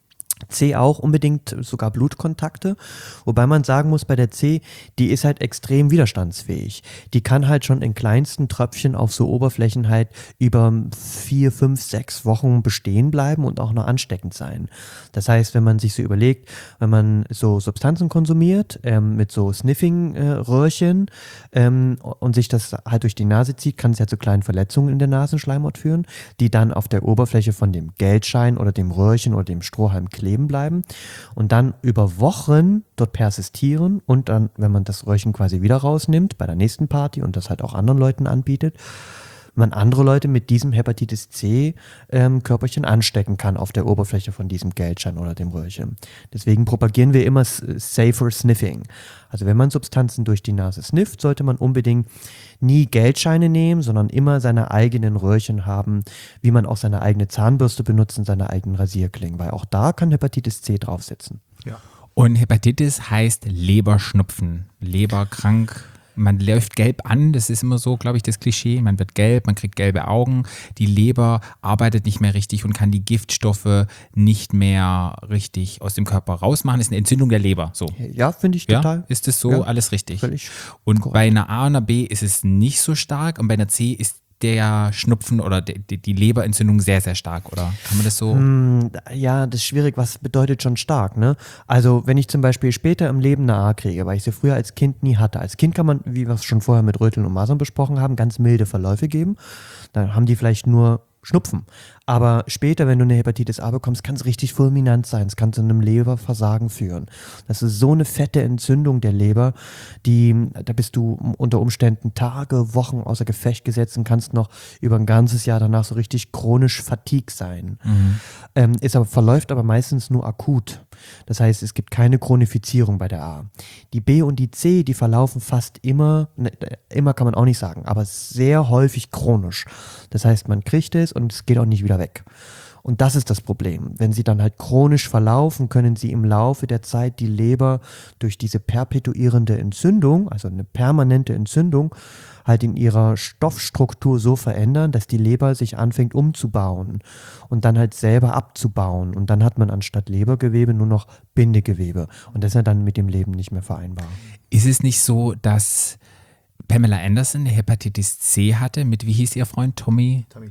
C auch unbedingt sogar Blutkontakte, wobei man sagen muss, bei der C, die ist halt extrem widerstandsfähig. Die kann halt schon in kleinsten Tröpfchen auf so Oberflächen halt über vier, fünf, sechs Wochen bestehen bleiben und auch noch ansteckend sein. Das heißt, wenn man sich so überlegt, wenn man so Substanzen konsumiert, ähm, mit so Sniffing-Röhrchen ähm, und sich das halt durch die Nase zieht, kann es ja zu kleinen Verletzungen in der Nasenschleimhaut führen, die dann auf der Oberfläche von dem Geldschein oder dem Röhrchen oder dem Strohhalm kleben bleiben und dann über Wochen dort persistieren und dann, wenn man das Röhrchen quasi wieder rausnimmt bei der nächsten Party und das halt auch anderen Leuten anbietet, man andere Leute mit diesem Hepatitis C ähm, Körperchen anstecken kann auf der Oberfläche von diesem Geldschein oder dem Röhrchen. Deswegen propagieren wir immer s- safer Sniffing. Also wenn man Substanzen durch die Nase snifft, sollte man unbedingt nie Geldscheine nehmen, sondern immer seine eigenen Röhrchen haben, wie man auch seine eigene Zahnbürste benutzt und seine eigenen Rasierklingen, weil auch da kann Hepatitis C draufsitzen. Und Hepatitis heißt Leberschnupfen, leberkrank. Man läuft gelb an, das ist immer so, glaube ich, das Klischee. Man wird gelb, man kriegt gelbe Augen. Die Leber arbeitet nicht mehr richtig und kann die Giftstoffe nicht mehr richtig aus dem Körper rausmachen. Das ist eine Entzündung der Leber. So. Ja, finde ich Ja, total. ist das so Ja, alles richtig? völlig Und korrekt. bei einer A und einer B ist es nicht so stark und bei einer C ist der Schnupfen oder die, die, die Leberentzündung sehr, sehr stark, oder? Kann man das so? Hm, ja, das ist schwierig. Was bedeutet schon stark, ne? Also, wenn ich zum Beispiel später im Leben eine A kriege, weil ich sie früher als Kind nie hatte. Als Kind kann man, wie wir es schon vorher mit Röteln und Masern besprochen haben, ganz milde Verläufe geben. Dann haben die vielleicht nur Schnupfen. Aber später, wenn du eine Hepatitis A bekommst, kann es richtig fulminant sein. Es kann zu einem Leberversagen führen. Das ist so eine fette Entzündung der Leber, die, da bist du unter Umständen Tage, Wochen außer Gefecht gesetzt und kannst noch über ein ganzes Jahr danach so richtig chronisch fatigue sein. Ähm, ist aber, verläuft aber meistens nur akut. Das heißt, es gibt keine Chronifizierung bei der A. Die B und die C, die verlaufen fast immer, ne, immer kann man auch nicht sagen, aber sehr häufig chronisch. Das heißt, man kriegt es und es geht auch nicht wieder weg. Und das ist das Problem. Wenn sie dann halt chronisch verlaufen, können sie im Laufe der Zeit die Leber durch diese perpetuierende Entzündung, also eine permanente Entzündung, halt in ihrer Stoffstruktur so verändern, dass die Leber sich anfängt umzubauen und dann halt selber abzubauen. Und dann hat man anstatt Lebergewebe nur noch Bindegewebe. Und das ist ja dann mit dem Leben nicht mehr vereinbar. Ist es nicht so, dass Pamela Anderson eine Hepatitis C hatte mit, wie hieß ihr Freund, Tommy? Tommy Lee.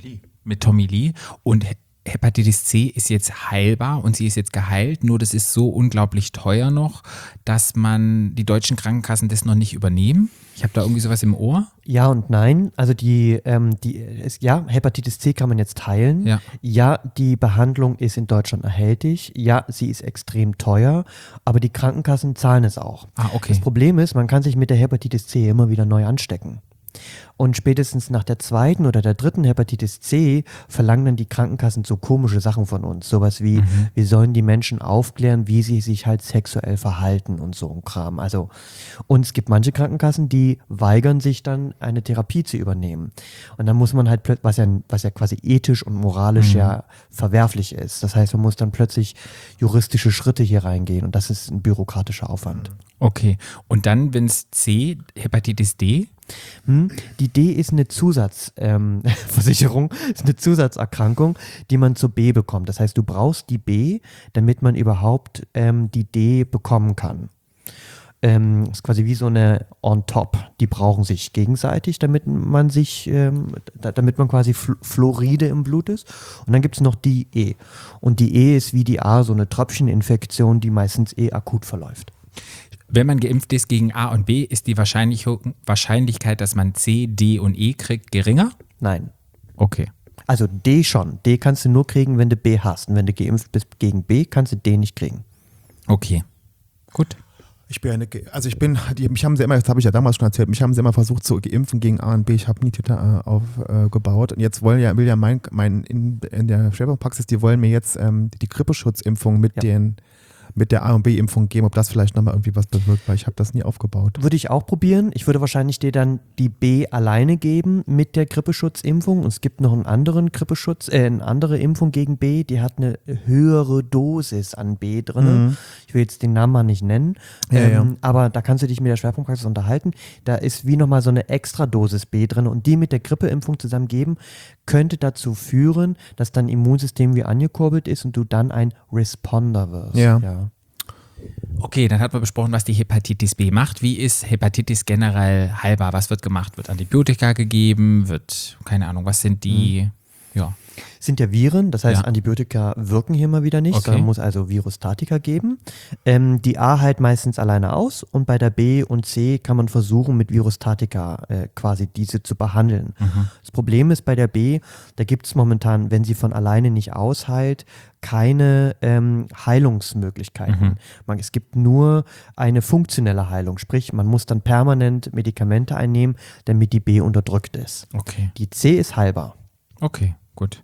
Mit Tommy Lee. Und Hepatitis C ist jetzt heilbar und sie ist jetzt geheilt, nur das ist so unglaublich teuer noch, dass man die deutschen Krankenkassen das noch nicht übernehmen. Ich habe da irgendwie sowas im Ohr. Ja und nein. Also die, ähm, die ist, ja, Hepatitis C kann man jetzt heilen. Ja. Ja, die Behandlung ist in Deutschland erhältlich. Ja, sie ist extrem teuer, aber die Krankenkassen zahlen es auch. Ah, okay. Das Problem ist, man kann sich mit der Hepatitis C immer wieder neu anstecken. Und spätestens nach der zweiten oder der dritten Hepatitis C verlangen dann die Krankenkassen so komische Sachen von uns. Sowas wie, mhm. wir sollen die Menschen aufklären, wie sie sich halt sexuell verhalten und so ein Kram. Also, und es gibt manche Krankenkassen, die weigern sich dann, eine Therapie zu übernehmen. Und dann muss man halt, plötzlich, was ja, was ja quasi ethisch und moralisch mhm. ja verwerflich ist. Das heißt, man muss dann plötzlich juristische Schritte hier reingehen und das ist ein bürokratischer Aufwand. Okay. Und dann, wenn es C, Hepatitis D? Hm, die D ist eine Zusatzversicherung, ähm, ist eine Zusatzerkrankung, die man zur B bekommt. Das heißt, du brauchst die B, damit man überhaupt ähm, die D bekommen kann. Ähm, ist quasi wie so eine on top. Die brauchen sich gegenseitig, damit man sich, ähm, da, damit man quasi Fl- Fluoride im Blut ist. Und dann gibt es noch die E. Und die E ist wie die A, so eine Tröpfcheninfektion, die meistens eh akut verläuft. Wenn man geimpft ist gegen A und B, ist die Wahrscheinlichkeit, dass man C, D und E kriegt, geringer? Nein. Okay. Also D schon. D kannst du nur kriegen, wenn du B hast. Und wenn du geimpft bist gegen B, kannst du D nicht kriegen. Okay. Gut. Ich bin eine, also ich bin, die, mich haben sie immer, das habe ich ja damals schon erzählt, mich haben sie immer versucht zu impfen gegen A und B. Ich habe nie Twitter äh, aufgebaut. Äh, und jetzt wollen ja, will ja mein, mein in, in der Schwerpunktpraxis, die wollen mir jetzt ähm, die Grippeschutzimpfung mit ja. den mit der A und B-Impfung geben, ob das vielleicht nochmal irgendwie was bewirkt, weil ich habe das nie aufgebaut. Würde ich auch probieren. Ich würde wahrscheinlich dir dann die B alleine geben mit der Grippeschutzimpfung. Und es gibt noch einen anderen Grippeschutz, äh, eine andere Impfung gegen B, die hat eine höhere Dosis an B drin. Mhm. Ich will jetzt den Namen mal nicht nennen, ja, ähm, ja. aber da kannst du dich mit der Schwerpunktpraxis unterhalten. Da ist wie nochmal so eine extra Dosis B drin und die mit der Grippeimpfung zusammen geben, könnte dazu führen, dass dein Immunsystem wie angekurbelt ist und du dann ein Responder wirst. Ja. ja. Okay, dann hat man besprochen, was die Hepatitis B macht. Wie ist Hepatitis generell heilbar? Was wird gemacht? Wird Antibiotika gegeben? Wird, keine Ahnung, was sind die, mhm. ja. Sind ja Viren, das heißt, ja. Antibiotika wirken hier mal wieder nicht, okay. sondern muss also Virustatika geben. Ähm, die A heilt meistens alleine aus und bei der B und C kann man versuchen, mit Virustatika äh, quasi diese zu behandeln. Mhm. Das Problem ist bei der B, da gibt es momentan, wenn sie von alleine nicht ausheilt, keine ähm, Heilungsmöglichkeiten. Mhm. Man, es gibt nur eine funktionelle Heilung, sprich, man muss dann permanent Medikamente einnehmen, damit die B unterdrückt ist. Okay. Die C ist heilbar. Okay, gut.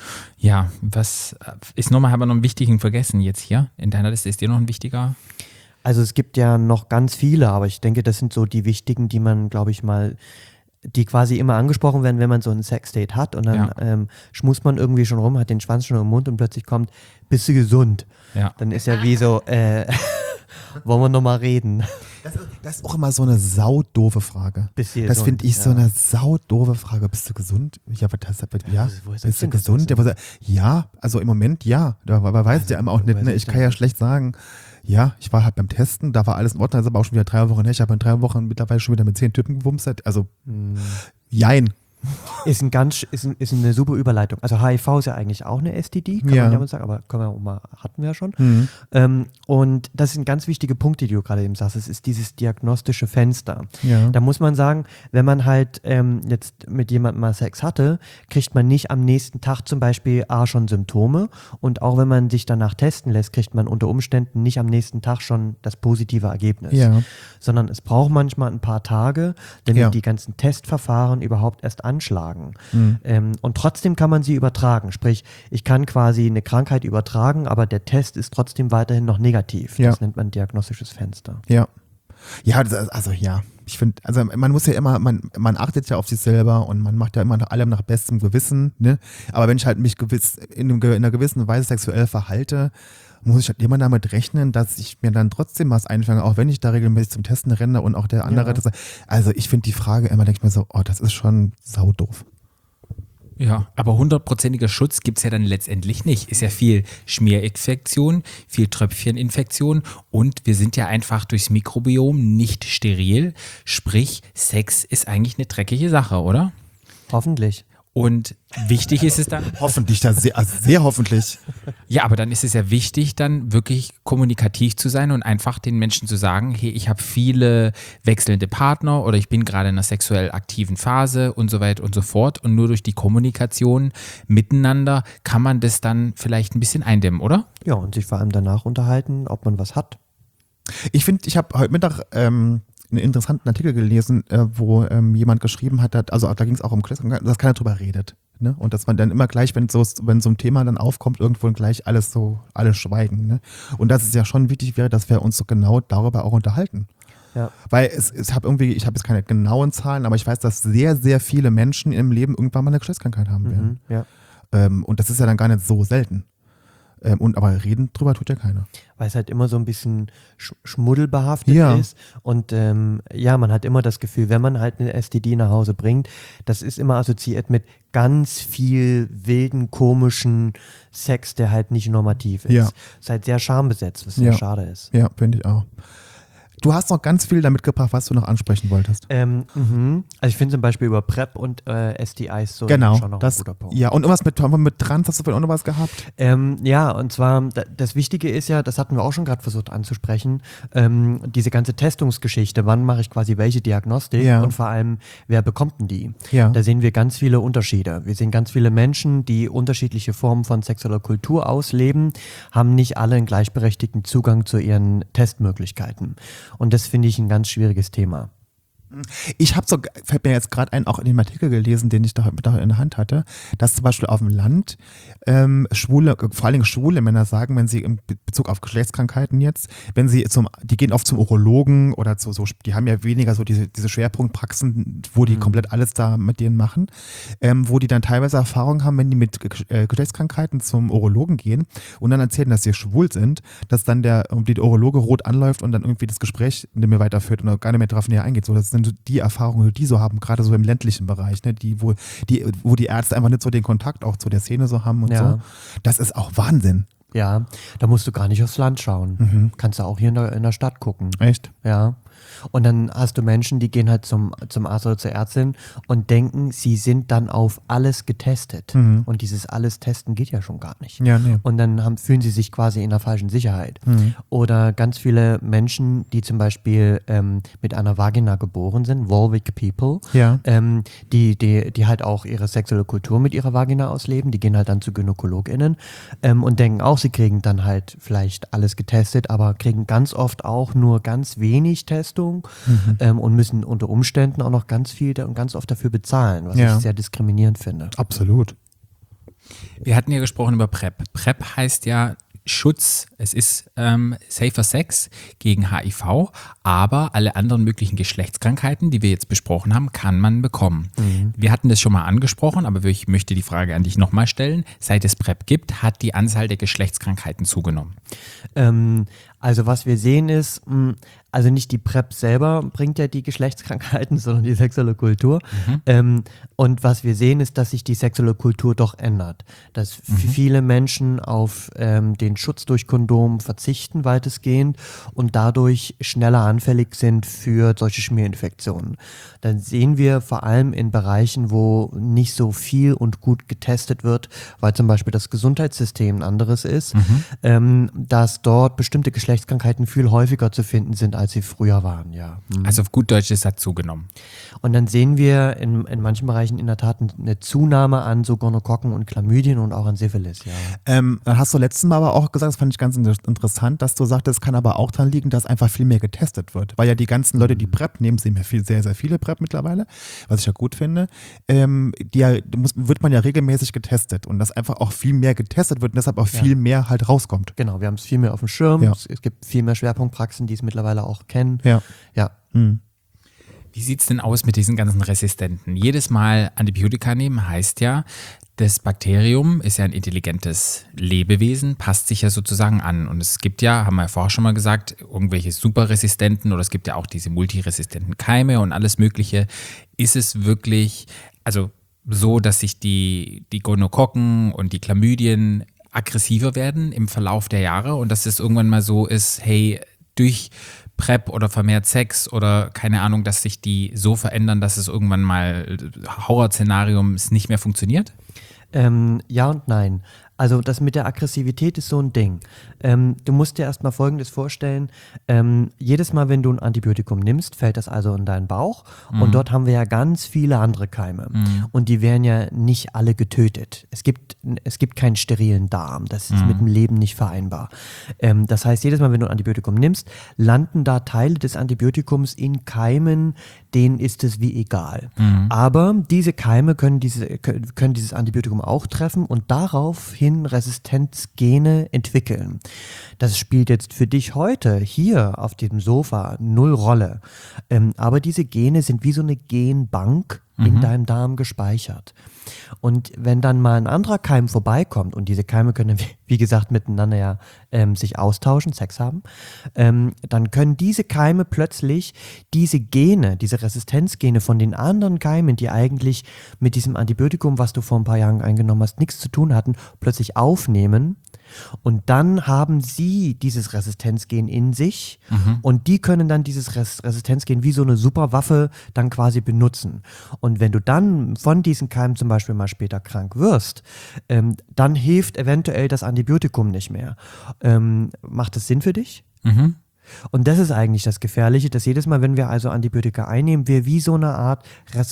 Ja, was ist nochmal, haben wir noch einen wichtigen vergessen jetzt hier? In deiner Liste ist dir noch ein wichtiger? Also es gibt ja noch ganz viele, aber ich denke, das sind so die wichtigen, die man, glaube ich mal, die quasi immer angesprochen werden, wenn man so ein Sexdate hat und dann ja. ähm, schmust man irgendwie schon rum, hat den Schwanz schon im Mund und plötzlich kommt, bist du gesund? Ja. Dann ist ja wie so, äh, wollen wir nochmal reden? Das ist, das ist auch immer so eine saudoofe Frage. Das finde ich ja. so eine saudoofe Frage. Bist du gesund? Ja, was, ja. Bist du gesund? Ja, was, ja, also im Moment ja. Aber weiß also, ja immer auch nicht. Ne? Ich kann ja schlecht sagen, ja, ich war halt beim Testen, da war alles in Ordnung, das ist aber auch schon wieder drei Wochen her. Ich habe in drei Wochen mittlerweile schon wieder mit zehn Typen gewumst. Also, hm. jein. Ist, ein ganz, ist, ein, ist eine super Überleitung. Also H I V ist ja eigentlich auch eine S T D, kann ja. man ja mal sagen, aber können wir auch mal, hatten wir ja schon. Mhm. Ähm, und das sind ganz wichtige Punkte, die du gerade eben sagst. Es ist dieses diagnostische Fenster. Ja. Da muss man sagen, wenn man halt ähm, jetzt mit jemandem mal Sex hatte, kriegt man nicht am nächsten Tag zum Beispiel A schon Symptome und auch wenn man sich danach testen lässt, kriegt man unter Umständen nicht am nächsten Tag schon das positive Ergebnis. Ja. Sondern es braucht manchmal ein paar Tage, damit ja. die ganzen Testverfahren überhaupt erst anschlagen. Mhm. Ähm, und trotzdem kann man sie übertragen. Sprich, ich kann quasi eine Krankheit übertragen, aber der Test ist trotzdem weiterhin noch negativ. Ja. Das nennt man diagnostisches Fenster. Ja. Ja, das, also ja. Ich finde, also man muss ja immer, man, man achtet ja auf sich selber und man macht ja immer nach allem nach bestem Gewissen, ne? Aber wenn ich halt mich gewiss, in, einem, in einer gewissen Weise sexuell verhalte, muss ich halt immer damit rechnen, dass ich mir dann trotzdem was einfange, auch wenn ich da regelmäßig zum Testen renne und auch der andere. Ja. Das, also ich finde die Frage immer, denke ich mir so, oh, das ist schon saudoof. Ja, aber hundertprozentiger Schutz gibt es ja dann letztendlich nicht. Ist ja viel Schmierinfektion, viel Tröpfcheninfektion und wir sind ja einfach durchs Mikrobiom nicht steril. Sprich, Sex ist eigentlich eine dreckige Sache, oder? Hoffentlich. Und wichtig ist es dann, Hoffentlich, da sehr, also sehr hoffentlich. ja, aber dann ist es ja wichtig, dann wirklich kommunikativ zu sein und einfach den Menschen zu sagen, hey, ich habe viele wechselnde Partner oder ich bin gerade in einer sexuell aktiven Phase und so weiter und so fort. Und nur durch die Kommunikation miteinander kann man das dann vielleicht ein bisschen eindämmen, oder? Ja, und sich vor allem danach unterhalten, ob man was hat. Ich finde, ich habe heute Mittag ähm, einen interessanten Artikel gelesen, äh, wo ähm, jemand geschrieben hat, dass, also da ging es auch um Geschlechtskrankheiten, dass keiner drüber redet. Ne? Und dass man dann immer gleich, wenn so, wenn so ein Thema dann aufkommt, irgendwo gleich alles so, alles schweigen. Ne? Und dass es ja schon wichtig wäre, dass wir uns so genau darüber auch unterhalten. Ja. Weil es, es hab irgendwie, ich habe jetzt keine genauen Zahlen, aber ich weiß, dass sehr, sehr viele Menschen im Leben irgendwann mal eine Geschlechtskrankheit haben werden. Mhm, ja. Ähm, und das ist ja dann gar nicht so selten. Ähm, und aber reden drüber tut ja keiner. Weil es halt immer so ein bisschen sch schmuddelbehaftet Ja. ist. Und ähm, ja, man hat immer das Gefühl, wenn man halt eine S T D nach Hause bringt, das ist immer assoziiert mit ganz viel wilden, komischen Sex, der halt nicht normativ ist. Ja. Ist halt sehr schambesetzt, was sehr Ja. schade ist. Ja, finde ich auch. Du hast noch ganz viel damit gebracht, was du noch ansprechen wolltest. Ähm, mhm. Also ich finde zum Beispiel über PrEP und äh, S T Is so Genau, schon noch das, ein guter Punkt. ja, und irgendwas mit, mit Trans, hast du vorhin auch noch was gehabt? Ähm, ja, und zwar, da, das Wichtige ist ja, das hatten wir auch schon gerade versucht anzusprechen, ähm, diese ganze Testungsgeschichte, wann mache ich quasi welche Diagnostik Ja. und vor allem, wer bekommt denn die? Ja. Da sehen wir ganz viele Unterschiede. Wir sehen ganz viele Menschen, die unterschiedliche Formen von sexueller Kultur ausleben, haben nicht alle einen gleichberechtigten Zugang zu ihren Testmöglichkeiten. Und das finde ich ein ganz schwieriges Thema. Ich habe so, fällt mir jetzt gerade ein, auch in dem Artikel gelesen, den ich da, da in der Hand hatte, dass zum Beispiel auf dem Land ähm, schwule, vor allem schwule Männer sagen, wenn sie in Bezug auf Geschlechtskrankheiten jetzt, wenn sie zum, die gehen oft zum Urologen oder zu so, die haben ja weniger so diese, diese Schwerpunktpraxen, wo die mhm. komplett alles da mit denen machen, ähm, wo die dann teilweise Erfahrung haben, wenn die mit äh, Geschlechtskrankheiten zum Urologen gehen und dann erzählen, dass sie schwul sind, dass dann der, der Urologe rot anläuft und dann irgendwie das Gespräch nicht mehr weiterführt und gar nicht mehr drauf näher eingeht. So, das sind so die Erfahrungen, die so haben, gerade so im ländlichen Bereich, ne, die, wo, die, wo die Ärzte einfach nicht so den Kontakt auch zu der Szene so haben und Ja. so. Das ist auch Wahnsinn. Ja, da musst du gar nicht aufs Land schauen. Mhm. Kannst du auch hier in der, in der Stadt gucken. Echt? Ja. Und dann hast du Menschen, die gehen halt zum, zum Arzt oder zur Ärztin und denken, sie sind dann auf alles getestet. Mhm. Und dieses alles Testen geht ja schon gar nicht. Ja, nee. Und dann haben, fühlen sie sich quasi in der falschen Sicherheit. Mhm. Oder ganz viele Menschen, die zum Beispiel ähm, mit einer Vagina geboren sind, Vulvic People, Ja. ähm, die, die, die halt auch ihre sexuelle Kultur mit ihrer Vagina ausleben, die gehen halt dann zu GynäkologInnen ähm, und denken auch, sie kriegen dann halt vielleicht alles getestet, aber kriegen ganz oft auch nur ganz wenig Testung mhm. ähm, und müssen unter Umständen auch noch ganz viel da- und ganz oft dafür bezahlen, was Ja. ich sehr diskriminierend finde. Absolut. Wir hatten ja gesprochen über PrEP. PrEP heißt ja Schutz, es ist ähm, Safer Sex gegen H I V, aber alle anderen möglichen Geschlechtskrankheiten, die wir jetzt besprochen haben, kann man bekommen. Mhm. Wir hatten das schon mal angesprochen, aber ich möchte die Frage an dich nochmal stellen. Seit es PrEP gibt, hat die Anzahl der Geschlechtskrankheiten zugenommen. Ähm, also was wir sehen ist, mh, also nicht die PrEP selber bringt ja die Geschlechtskrankheiten, sondern die sexuelle Kultur. Mhm. Ähm, und was wir sehen ist, dass sich die sexuelle Kultur doch ändert. Dass mhm. viele Menschen auf ähm, den Schutz durch Kondom verzichten weitestgehend und dadurch schneller anfällig sind für solche Schmierinfektionen. Dann sehen wir vor allem in Bereichen, wo nicht so viel und gut getestet wird, weil zum Beispiel das Gesundheitssystem ein anderes ist, mhm. ähm, dass dort bestimmte Geschlechtskrankheiten viel häufiger zu finden sind, als sie früher waren, ja. Mhm. Also auf gut Deutsch, es hat zugenommen. Und dann sehen wir in, in manchen Bereichen in der Tat eine Zunahme an so Gonokokken und Chlamydien und auch an Syphilis, ja. Ähm, dann hast du letztes Mal aber auch gesagt, das fand ich ganz inter- interessant, dass du sagtest, es kann aber auch daran liegen, dass einfach viel mehr getestet wird. Weil ja die ganzen Leute, die PrEP nehmen, sehen ja viel, sehr, sehr viele PrEP mittlerweile, was ich ja gut finde, ähm, die ja, muss, wird man ja regelmäßig getestet und dass einfach auch viel mehr getestet wird und deshalb auch viel Ja. mehr halt rauskommt. Genau, wir haben es viel mehr auf dem Schirm, Ja. es, es gibt viel mehr Schwerpunktpraxen, die es mittlerweile auch kennen. Ja. Ja. Hm. Wie sieht es denn aus mit diesen ganzen Resistenten? Jedes Mal Antibiotika nehmen heißt ja, das Bakterium ist ja ein intelligentes Lebewesen, passt sich ja sozusagen an. Und es gibt ja, haben wir ja vorher schon mal gesagt, irgendwelche superresistenten oder es gibt ja auch diese multiresistenten Keime und alles Mögliche. Ist es wirklich, also so, dass sich die, die Gonokokken und die Chlamydien aggressiver werden im Verlauf der Jahre und dass es irgendwann mal so ist, hey, durch PrEP oder vermehrt Sex oder keine Ahnung, dass sich die so verändern, dass es irgendwann mal Horrorszenarium es nicht mehr funktioniert? Ähm, ja und nein. Also das mit der Aggressivität ist so ein Ding. Ähm, du musst dir erstmal Folgendes vorstellen. Ähm, jedes Mal, wenn du ein Antibiotikum nimmst, fällt das also in deinen Bauch. Mhm. Und dort haben wir ja ganz viele andere Keime. Mhm. Und die werden ja nicht alle getötet. Es gibt, es gibt keinen sterilen Darm. Das ist mhm. mit dem Leben nicht vereinbar. Ähm, das heißt, jedes Mal, wenn du ein Antibiotikum nimmst, landen da Teile des Antibiotikums in Keimen, denen ist es wie egal. Mhm. Aber diese Keime können, diese, können dieses Antibiotikum auch treffen und daraufhin Resistenzgene entwickeln. Das spielt jetzt für dich heute hier auf diesem Sofa null Rolle. Ähm, aber diese Gene sind wie so eine Genbank mhm. in deinem Darm gespeichert. Und wenn dann mal ein anderer Keim vorbeikommt, und diese Keime können, wie gesagt, miteinander ja ähm, sich austauschen, Sex haben, ähm, dann können diese Keime plötzlich diese Gene, diese Resistenzgene von den anderen Keimen, die eigentlich mit diesem Antibiotikum, was du vor ein paar Jahren eingenommen hast, nichts zu tun hatten, plötzlich aufnehmen. Und dann haben sie dieses Resistenzgen in sich mhm. und die können dann dieses Res- Resistenzgen wie so eine Superwaffe dann quasi benutzen. Und wenn du dann von diesen Keimen zum Beispiel mal später krank wirst, ähm, dann hilft eventuell das Antibiotikum nicht mehr. Ähm, macht das Sinn für dich? Mhm. Und das ist eigentlich das Gefährliche, dass jedes Mal, wenn wir also Antibiotika einnehmen, wir wie so eine Art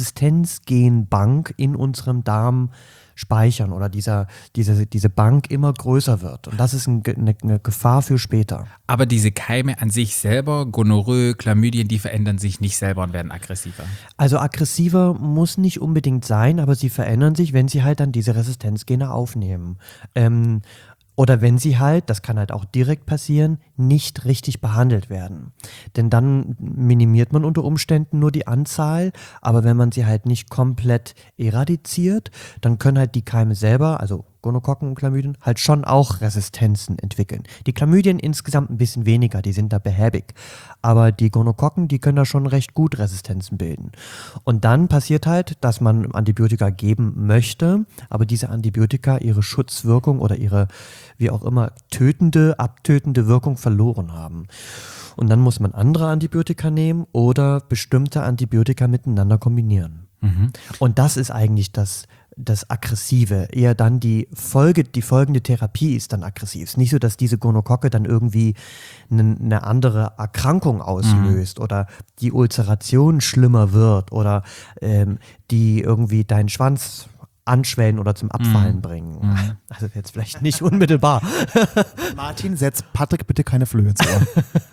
Resistenzgenbank in unserem Darm speichern oder dieser, diese, diese Bank immer größer wird. Und das ist ein, eine, eine Gefahr für später. Aber diese Keime an sich selber, Gonorrhoe, Chlamydien, die verändern sich nicht selber und werden aggressiver. Also aggressiver muss nicht unbedingt sein, aber sie verändern sich, wenn sie halt dann diese Resistenzgene aufnehmen. Ähm, Oder wenn sie halt, das kann halt auch direkt passieren, nicht richtig behandelt werden. Denn dann minimiert man unter Umständen nur die Anzahl, aber wenn man sie halt nicht komplett eradiziert, dann können halt die Keime selber, also Gonokokken und Chlamydien, halt schon auch Resistenzen entwickeln. Die Chlamydien insgesamt ein bisschen weniger, die sind da behäbig. Aber die Gonokokken, die können da schon recht gut Resistenzen bilden. Und dann passiert halt, dass man Antibiotika geben möchte, aber diese Antibiotika ihre Schutzwirkung oder ihre, wie auch immer, tötende, abtötende Wirkung verloren haben. Und dann muss man andere Antibiotika nehmen oder bestimmte Antibiotika miteinander kombinieren. Mhm. Und das ist eigentlich das das Aggressive, eher dann die Folge, die folgende Therapie ist dann aggressiv. Es ist nicht so, dass diese Gonokocke dann irgendwie eine, eine andere Erkrankung auslöst mhm. oder die Ulceration schlimmer wird oder ähm, die irgendwie deinen Schwanz anschwellen oder zum Abfallen mhm. bringen. Mhm. Also jetzt vielleicht nicht unmittelbar. Martin, setz Patrick bitte keine Flöhe ins Ohr.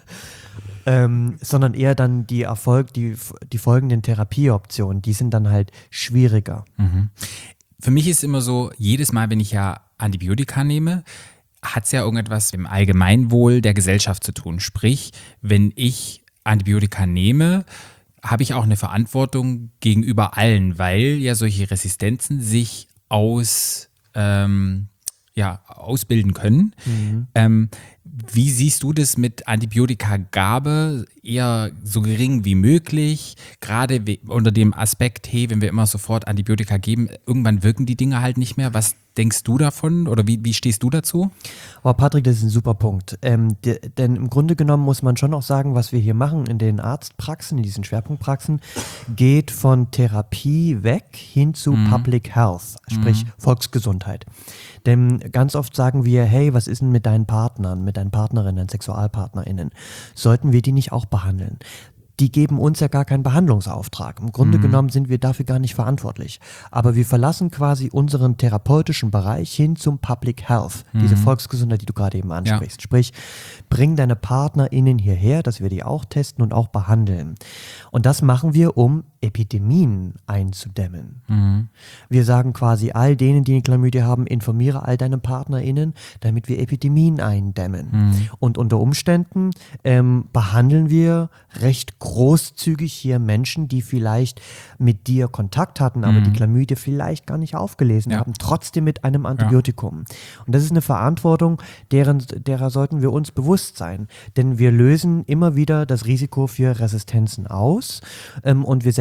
Ähm, sondern eher dann die Erfolg, die, die folgenden Therapieoptionen, die sind dann halt schwieriger. Mhm. Für mich ist immer so, jedes Mal, wenn ich ja Antibiotika nehme, hat es ja irgendetwas im Allgemeinwohl der Gesellschaft zu tun. Sprich, wenn ich Antibiotika nehme, habe ich auch eine Verantwortung gegenüber allen, weil ja solche Resistenzen sich aus, ähm, ja, ausbilden können. Mhm. Ähm, Wie siehst du das mit Antibiotikagabe? Eher so gering wie möglich, gerade unter dem Aspekt, hey, wenn wir immer sofort Antibiotika geben, irgendwann wirken die Dinge halt nicht mehr. Was denkst du davon oder wie, wie stehst du dazu? Oh, Patrick, das ist ein super Punkt. Ähm, de, denn im Grunde genommen muss man schon auch sagen, was wir hier machen in den Arztpraxen, in diesen Schwerpunktpraxen, geht von Therapie weg hin zu mhm. Public Health, sprich mhm. Volksgesundheit. Denn ganz oft sagen wir, hey, was ist denn mit deinen Partnern, mit deinen Partnerinnen, SexualpartnerInnen? Sollten wir die nicht auch behandeln? Die geben uns ja gar keinen Behandlungsauftrag. Im Grunde mhm. genommen sind wir dafür gar nicht verantwortlich. Aber wir verlassen quasi unseren therapeutischen Bereich hin zum Public Health, mhm. diese Volksgesundheit, die du gerade eben ansprichst. Ja. Sprich, bring deine PartnerInnen hierher, dass wir die auch testen und auch behandeln. Und das machen wir, um Epidemien einzudämmen. Mhm. Wir sagen quasi all denen, die eine Chlamydie haben, informiere all deine PartnerInnen, damit wir Epidemien eindämmen. Mhm. Und unter Umständen ähm, behandeln wir recht großzügig hier Menschen, die vielleicht mit dir Kontakt hatten, aber mhm. die Chlamydie vielleicht gar nicht aufgelesen ja. haben, trotzdem mit einem Antibiotikum. Ja. Und das ist eine Verantwortung, deren, derer sollten wir uns bewusst sein. Denn wir lösen immer wieder das Risiko für Resistenzen aus ähm, und wir setzen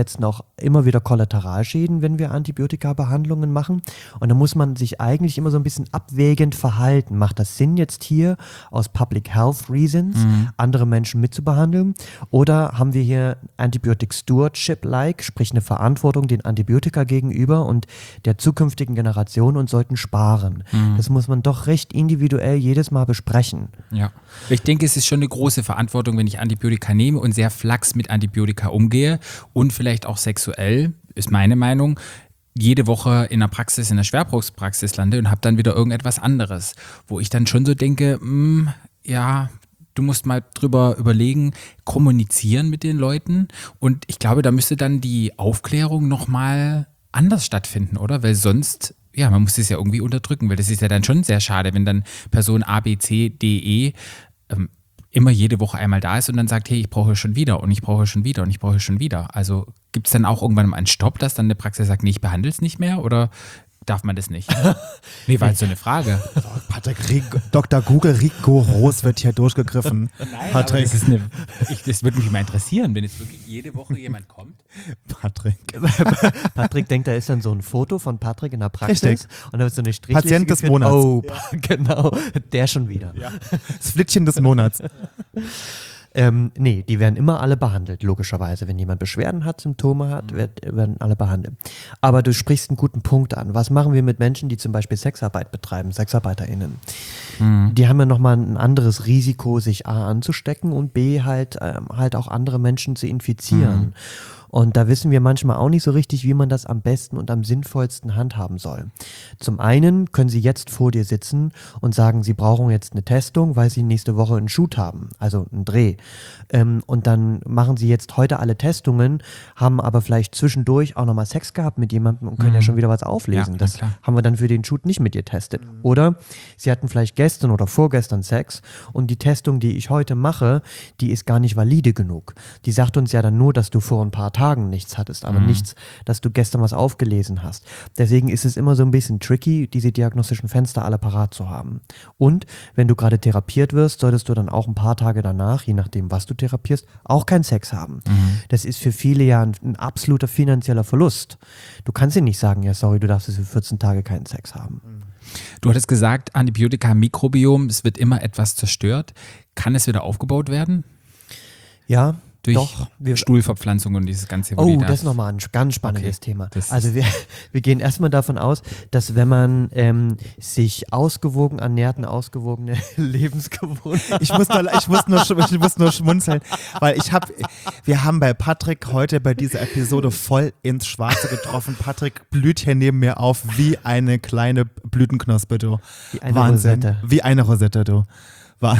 Zahnärzten auch immer wieder Kollateralschäden, wenn wir Antibiotika-Behandlungen machen. Und da muss man sich eigentlich immer so ein bisschen abwägend verhalten. Macht das Sinn jetzt hier aus Public Health Reasons, mhm. andere Menschen mitzubehandeln? Oder haben wir hier Antibiotic Stewardship-like, sprich eine Verantwortung den Antibiotika gegenüber und der zukünftigen Generation und sollten sparen? Mhm. Das muss man doch recht individuell jedes Mal besprechen. Ja, ich denke, es ist schon eine große Verantwortung, wenn ich Antibiotika nehme und sehr flachs mit Antibiotika umgehe und vielleicht auch sexuell, ist meine Meinung, jede Woche in der Praxis, in der Schwerpunktpraxis lande und habe dann wieder irgendetwas anderes, wo ich dann schon so denke, mh, ja, du musst mal drüber überlegen, kommunizieren mit den Leuten und ich glaube, da müsste dann die Aufklärung nochmal anders stattfinden, oder? Weil sonst, ja, man muss es ja irgendwie unterdrücken, weil das ist ja dann schon sehr schade, wenn dann Person A, B, C, D, E ähm, immer jede Woche einmal da ist und dann sagt, hey, ich brauche schon wieder und ich brauche schon wieder und ich brauche schon wieder. Also gibt es dann auch irgendwann mal einen Stopp, dass dann eine Praxis sagt, nee, ich behandle es nicht mehr oder darf man das nicht? Nee, war jetzt so eine Frage. Patrick, Rico, Doktor Google rigoros wird hier durchgegriffen. Nein, Patrick. Das, ist eine, ich, das würde mich mal interessieren, wenn jetzt wirklich jede Woche jemand kommt. Patrick. Patrick denkt, da ist dann so ein Foto von Patrick in der Praxis. Richtig. Und da ist so eine Strichliste Patient des geführt. Monats. Oh, ja. Genau, der schon wieder. Ja. Das Flittchen des Monats. Ähm, nee, die werden immer alle behandelt, logischerweise. Wenn jemand Beschwerden hat, Symptome hat, wird, werden alle behandelt. Aber du sprichst einen guten Punkt an. Was machen wir mit Menschen, die zum Beispiel Sexarbeit betreiben, SexarbeiterInnen? Mhm. Die haben ja nochmal ein anderes Risiko, sich A anzustecken und B halt, ähm, halt auch andere Menschen zu infizieren. Mhm. Und da wissen wir manchmal auch nicht so richtig, wie man das am besten und am sinnvollsten handhaben soll. Zum einen können sie jetzt vor dir sitzen und sagen, sie brauchen jetzt eine Testung, weil sie nächste Woche einen Shoot haben, also einen Dreh. Ähm, und dann machen sie jetzt heute alle Testungen, haben aber vielleicht zwischendurch auch nochmal Sex gehabt mit jemandem und können mhm. ja schon wieder was auflesen. Ja, das klar. haben wir dann für den Shoot nicht mit dir getestet. Mhm. Oder sie hatten vielleicht gestern oder vorgestern Sex und die Testung, die ich heute mache, die ist gar nicht valide genug. Die sagt uns ja dann nur, dass du vor ein paar Tagen nichts hattest, aber mhm. nichts, dass du gestern was aufgelesen hast. Deswegen ist es immer so ein bisschen tricky, diese diagnostischen Fenster alle parat zu haben. Und wenn du gerade therapiert wirst, solltest du dann auch ein paar Tage danach, je nachdem, was du therapierst, auch keinen Sex haben. Mhm. Das ist für viele ja ein, ein absoluter finanzieller Verlust. Du kannst dir nicht sagen, ja sorry, du darfst jetzt für vierzehn Tage keinen Sex haben. Du hattest gesagt, Antibiotika, Mikrobiom, es wird immer etwas zerstört. Kann es wieder aufgebaut werden? Ja, durch doch, wir, Stuhlverpflanzung und dieses ganze. Oh, das ist nochmal ein ganz spannendes okay, Thema. Also wir, wir gehen erstmal davon aus, dass wenn man ähm, sich ausgewogen ernährt, eine ausgewogene Lebensgewohnheit. Ich muss nur, ich muss nur, ich muss nur schmunzeln, weil ich habe, wir haben bei Patrick heute bei dieser Episode voll ins Schwarze getroffen. Patrick blüht hier neben mir auf wie eine kleine Blütenknospe, du. Wie eine Wahnsinn. Rosette. Wie eine Rosette, du. War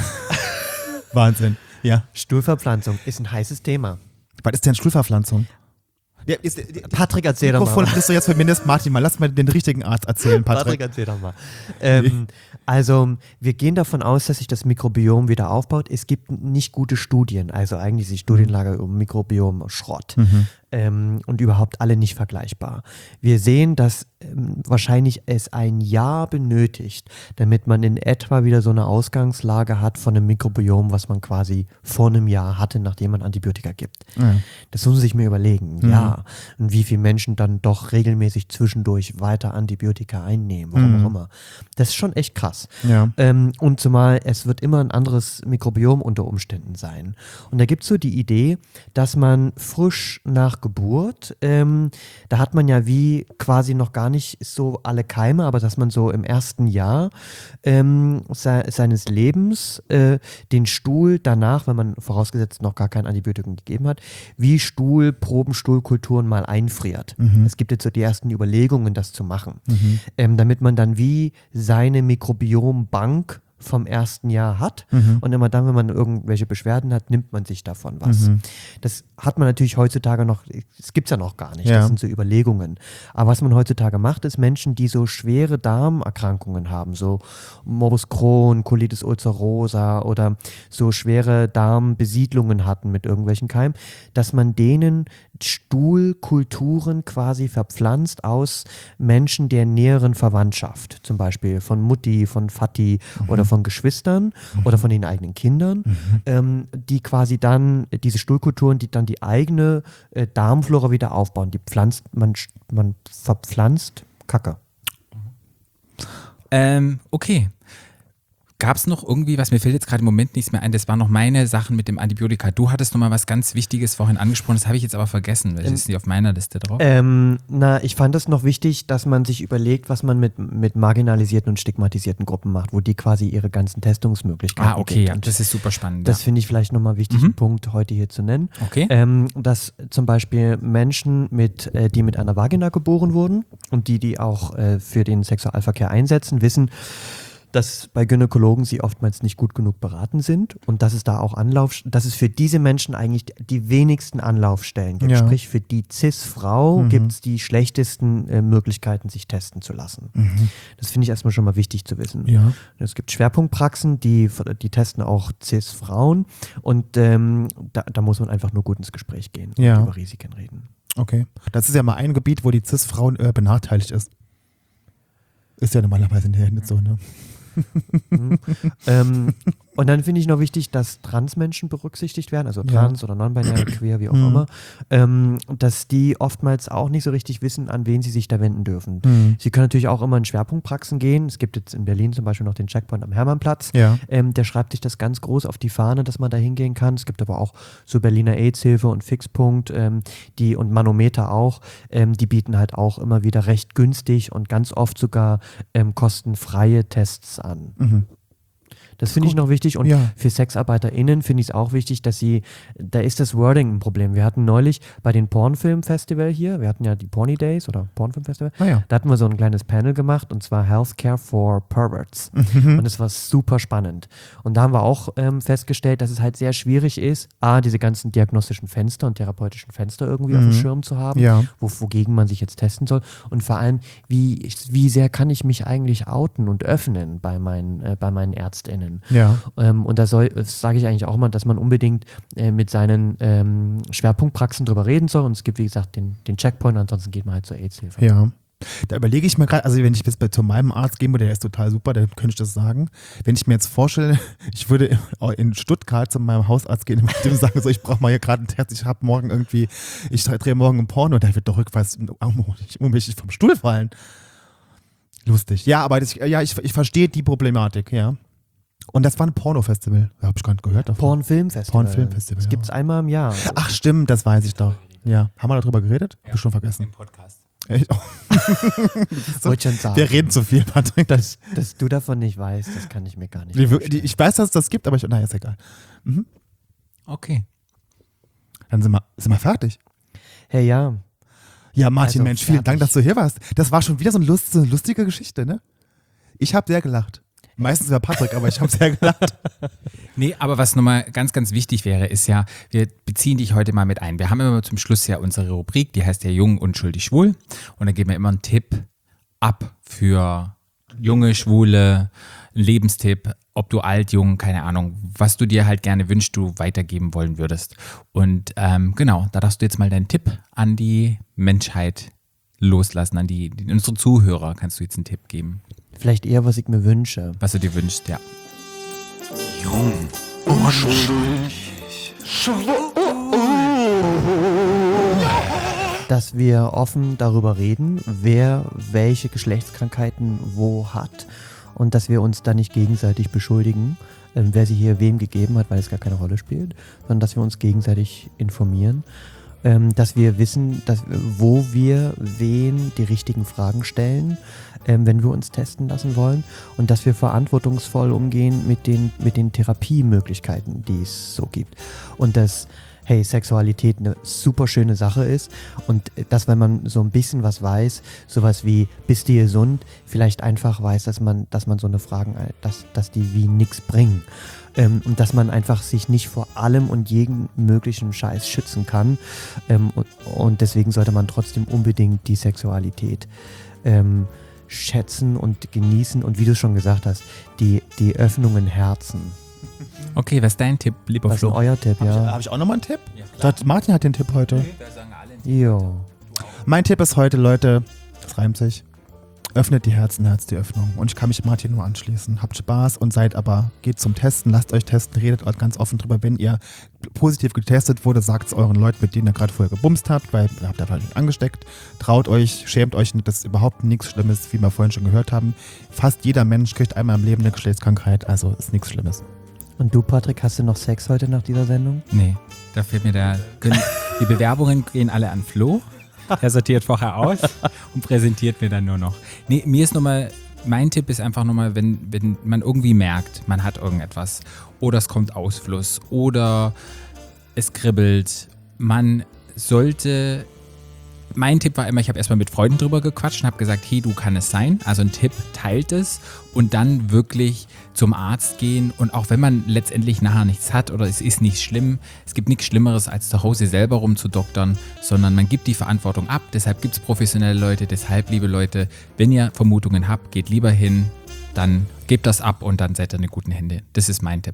Wahnsinn. Ja. Stuhlverpflanzung ist ein heißes Thema. Was ist denn Stuhlverpflanzung? Ja, ist, Patrick, erzähl doch mal. Mikrofon kriegst du jetzt zumindest Martin mal. Lass mal den richtigen Arzt erzählen, Patrick. Patrick, erzähl doch mal. Ähm, also, wir gehen davon aus, dass sich das Mikrobiom wieder aufbaut. Es gibt nicht gute Studien. Also eigentlich ist die Studienlage um Mikrobiom Schrott. Mhm. Ähm, und überhaupt alle nicht vergleichbar. Wir sehen, dass ähm, wahrscheinlich es ein Jahr benötigt, damit man in etwa wieder so eine Ausgangslage hat von einem Mikrobiom, was man quasi vor einem Jahr hatte, nachdem man Antibiotika gibt. Mhm. Das muss man sich mir überlegen. Mhm. Ja. Und wie viele Menschen dann doch regelmäßig zwischendurch weiter Antibiotika einnehmen, warum mhm. auch immer. Das ist schon echt krass. Ja. Ähm, und zumal es wird immer ein anderes Mikrobiom unter Umständen sein. Und da gibt es so die Idee, dass man frisch nach Geburt, ähm, da hat man ja wie quasi noch gar nicht so alle Keime, aber dass man so im ersten Jahr ähm, se seines Lebens äh, den Stuhl danach, wenn man vorausgesetzt noch gar kein Antibiotikum gegeben hat, wie Stuhlproben, Stuhlkulturen mal einfriert. Mhm. Es gibt jetzt so die ersten Überlegungen, das zu machen, mhm. ähm, damit man dann wie seine Mikrobiombank vom ersten Jahr hat mhm. und immer dann, wenn man irgendwelche Beschwerden hat, nimmt man sich davon was. Mhm. Das hat man natürlich heutzutage noch, das gibt es ja noch gar nicht, ja. Das sind so Überlegungen. Aber was man heutzutage macht, ist Menschen, die so schwere Darmerkrankungen haben, so Morbus Crohn, Colitis ulcerosa oder so schwere Darmbesiedlungen hatten mit irgendwelchen Keimen, dass man denen Stuhlkulturen quasi verpflanzt aus Menschen der näheren Verwandtschaft, zum Beispiel von Mutti, von Vati mhm. oder von Geschwistern Mhm. oder von den eigenen Kindern, Mhm. ähm, die quasi dann, äh, diese Stuhlkulturen, die dann die eigene äh, Darmflora wieder aufbauen. Die pflanzt, man, sch- man verpflanzt Kacke. Ähm, okay. Gab es noch irgendwie, was mir fällt jetzt gerade im Moment nichts mehr ein, das waren noch meine Sachen mit dem Antibiotika. Du hattest noch mal was ganz Wichtiges vorhin angesprochen, das habe ich jetzt aber vergessen, weil das Ähm, ist nicht auf meiner Liste drauf. Ähm, na, ich fand es noch wichtig, dass man sich überlegt, was man mit, mit marginalisierten und stigmatisierten Gruppen macht, wo die quasi ihre ganzen Testungsmöglichkeiten ah, okay, gibt. ja, Und das ist super spannend. das ja. finde ich vielleicht nochmal wichtig, Mhm. einen Punkt heute hier zu nennen. Okay. Ähm, dass zum Beispiel Menschen, mit, äh, die mit einer Vagina geboren wurden und die, die auch äh, für den Sexualverkehr einsetzen, wissen, dass bei Gynäkologen sie oftmals nicht gut genug beraten sind und dass es da auch Anlauf, dass es für diese Menschen eigentlich die wenigsten Anlaufstellen gibt. Ja. Sprich, für die Cis-Frau Mhm. gibt es die schlechtesten äh, Möglichkeiten, sich testen zu lassen. Mhm. Das finde ich erstmal schon mal wichtig zu wissen. Ja. Es gibt Schwerpunktpraxen, die, die testen auch Cis-Frauen und ähm, da, da muss man einfach nur gut ins Gespräch gehen Ja. und über Risiken reden. Okay. Das ist ja mal ein Gebiet, wo die Cis-Frauen äh, benachteiligt ist. Ist ja normalerweise nicht so, ne? Mhm. ähm, und dann finde ich noch wichtig, dass Transmenschen berücksichtigt werden, also Ja. trans oder non-binary, queer, wie auch Mhm. immer, ähm, dass die oftmals auch nicht so richtig wissen, an wen sie sich da wenden dürfen. Mhm. Sie können natürlich auch immer in Schwerpunktpraxen gehen. Es gibt jetzt in Berlin zum Beispiel noch den Checkpoint am Hermannplatz. Ja. Ähm, der schreibt sich das ganz groß auf die Fahne, dass man da hingehen kann. Es gibt aber auch so Berliner AIDS-Hilfe und Fixpunkt ähm, die, und Manometer auch. Ähm, die bieten halt auch immer wieder recht günstig und ganz oft sogar ähm, kostenfreie Tests an. Mhm. Das finde ich noch wichtig und Ja. für SexarbeiterInnen finde ich es auch wichtig, dass sie, da ist das Wording ein Problem. Wir hatten neulich bei den Pornfilm-Festival hier, wir hatten ja die Porny Days oder Pornfilm-Festival, Ah ja. da hatten wir so ein kleines Panel gemacht und zwar Healthcare for Perverts. Und es war super spannend. Und da haben wir auch ähm, festgestellt, dass es halt sehr schwierig ist, A, diese ganzen diagnostischen Fenster und therapeutischen Fenster irgendwie auf dem Schirm zu haben, Ja. wo, wogegen man sich jetzt testen soll. Und vor allem, wie, wie sehr kann ich mich eigentlich outen und öffnen bei meinen, äh, bei meinen ÄrztInnen? Ja. Ähm, und da soll, das sage ich eigentlich auch mal, dass man unbedingt äh, mit seinen ähm, Schwerpunktpraxen drüber reden soll. Und es gibt, wie gesagt, den, den Checkpoint, ansonsten geht man halt zur AIDS-Hilfe. Ja. Da überlege ich mir gerade, also wenn ich jetzt bei, zu meinem Arzt gehen würde, der ist total super, der könnte ich das sagen. Wenn ich mir jetzt vorstelle, ich würde in Stuttgart zu meinem Hausarzt gehen und mit dem sagen, so, ich brauche mal hier gerade einen Test, ich habe morgen irgendwie, ich drehe morgen ein Porno, der wird doch rückwärts unmöglich vom Stuhl fallen. Lustig. Ja, aber das, ja, ich, ich verstehe die Problematik, ja. Und das war ein Porno-Festival. Habe ich gar nicht gehört davon. Pornfilmfestival. Pornfilmfestival, Das ja. gibt es einmal im Jahr. Ach stimmt, das weiß ich doch. Ja. Haben wir darüber geredet? Hab ich schon vergessen. Im Podcast. Echt? Oh. Wollte schon sagen. Wir reden zu viel, Patrick. dass, dass du davon nicht weißt, das kann ich mir gar nicht Die, vorstellen. die, ich weiß, dass es das gibt, aber ich, naja, ist egal. Okay. Dann sind wir, sind wir fertig. Hey, ja. Ja, Martin, Also Mensch, vielen fertig. Dank, dass du hier warst. Das war schon wieder so eine, Lust, so eine lustige Geschichte, ne? Ich habe sehr gelacht. Meistens über Patrick, aber ich habe sehr gelacht. Nee, aber was nochmal ganz, ganz wichtig wäre, ist ja, wir beziehen dich heute mal mit ein. Wir haben immer zum Schluss ja unsere Rubrik, die heißt ja Jung, Unschuldig, Schwul. Und da geben wir immer einen Tipp ab für junge, Schwule, einen Lebenstipp, ob du alt, jung, keine Ahnung, was du dir halt gerne wünschst, du weitergeben wollen würdest. Und ähm, genau, da darfst du jetzt mal deinen Tipp an die Menschheit loslassen, an die, die unsere Zuhörer kannst du jetzt einen Tipp geben, Vielleicht eher, was ich mir wünsche. was du dir wünschst, ja. Dass wir offen darüber reden, wer welche Geschlechtskrankheiten wo hat und dass wir uns da nicht gegenseitig beschuldigen, ähm, wer sie hier wem gegeben hat, weil es gar keine Rolle spielt, sondern dass wir uns gegenseitig informieren, ähm, dass wir wissen, dass, wo wir wen die richtigen Fragen stellen, ähm, wenn wir uns testen lassen wollen und dass wir verantwortungsvoll umgehen mit den, mit den Therapiemöglichkeiten, die es so gibt. Und dass hey, Sexualität eine super schöne Sache ist und dass, wenn man so ein bisschen was weiß, sowas wie, bist du gesund, vielleicht einfach weiß, dass man, dass man so eine Fragen, dass, dass die wie nichts bringen. Ähm, und dass man einfach sich nicht vor allem und jedem möglichen Scheiß schützen kann. Ähm, und, und deswegen sollte man trotzdem unbedingt die Sexualität ähm, schätzen und genießen und wie du schon gesagt hast, die, die Öffnungen Herzen. Okay, was ist dein Tipp, lieber Was ist denn Flo? euer Tipp, Habe ich, ja? hab ich auch nochmal einen Tipp? Ja, Ich dachte, Martin hat den Tipp heute. Da sagen alle. Jo. Mein Tipp ist heute, Leute, das reimt sich. Öffnet die Herzen, Herz die Öffnung. Und ich kann mich Martin nur anschließen. Habt Spaß und seid aber, geht zum Testen, lasst euch testen, redet ganz offen drüber. Wenn ihr positiv getestet wurde, sagt es euren Leuten, mit denen ihr gerade vorher gebumst habt, weil ihr habt einfach nicht angesteckt. Traut euch, schämt euch nicht, das ist überhaupt nichts Schlimmes, wie wir vorhin schon gehört haben. Fast jeder Mensch kriegt einmal im Leben eine Geschlechtskrankheit, also ist nichts Schlimmes. Und du, Patrick, hast du noch Sex heute nach dieser Sendung? Nee, da fehlt mir der. Die Bewerbungen gehen alle an Flo. Er sortiert vorher aus und präsentiert mir dann nur noch. Nee, mir ist nochmal, mein Tipp ist einfach nochmal, wenn, wenn man irgendwie merkt, man hat irgendetwas oder es kommt Ausfluss oder es kribbelt, man sollte, mein Tipp war immer, ich habe erstmal mit Freunden drüber gequatscht und habe gesagt, hey, du, kann es sein? Also ein Tipp, teilt es und dann wirklich zum Arzt gehen und auch wenn man letztendlich nachher nichts hat oder es ist nicht schlimm, es gibt nichts Schlimmeres als zu Hause selber rumzudoktern, sondern man gibt die Verantwortung ab, deshalb gibt es professionelle Leute, deshalb, liebe Leute, wenn ihr Vermutungen habt, geht lieber hin, dann gebt das ab und dann seid ihr in den guten Hände. Das ist mein Tipp.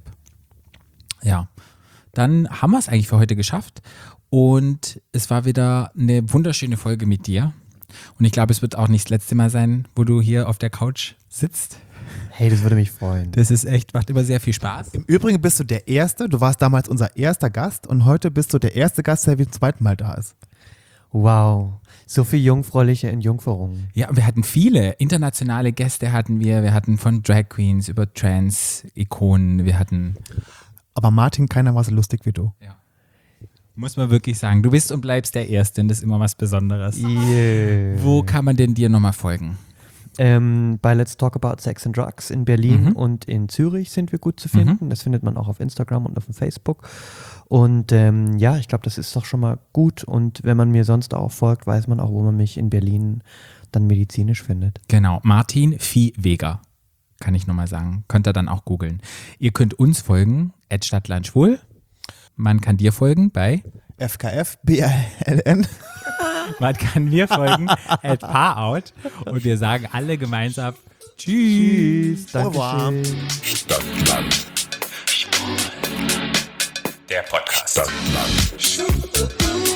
Ja, dann haben wir es eigentlich für heute geschafft. Und es war wieder eine wunderschöne Folge mit dir. Und ich glaube, es wird auch nicht das letzte Mal sein, wo du hier auf der Couch sitzt. Hey, das würde mich freuen. Das ist echt, macht immer sehr viel Spaß. Im Übrigen bist du der Erste, du warst damals unser erster Gast und heute bist du der erste Gast, der wie zum zweiten Mal da ist. Wow, so viel jungfräuliche Entjungferung. Ja, wir hatten viele internationale Gäste hatten wir. Wir hatten von Drag Queens über Trans-Ikonen. Wir hatten... Aber Martin, keiner war so lustig wie du. Ja. Muss man wirklich sagen. Du bist und bleibst der Erste und das ist immer was Besonderes. Yeah. Wo kann man denn dir nochmal folgen? Ähm, bei Let's Talk About Sex and Drugs in Berlin Mhm. und in Zürich sind wir gut zu finden. Das findet man auch auf Instagram und auf dem Facebook. Und ähm, ja, ich glaube, das ist doch schon mal gut. Und wenn man mir sonst auch folgt, weiß man auch, wo man mich in Berlin dann medizinisch findet. Genau, Martin Viehweger, kann ich nochmal sagen. Könnt ihr dann auch googeln. Ihr könnt uns folgen, at Stadtlandschwul. Man kann dir folgen bei F K F, B R L N. Man kann mir folgen, at Paarout. Und wir sagen alle gemeinsam Tschüss. Dankeschön. Stadtland. Der Podcast. Stadtland.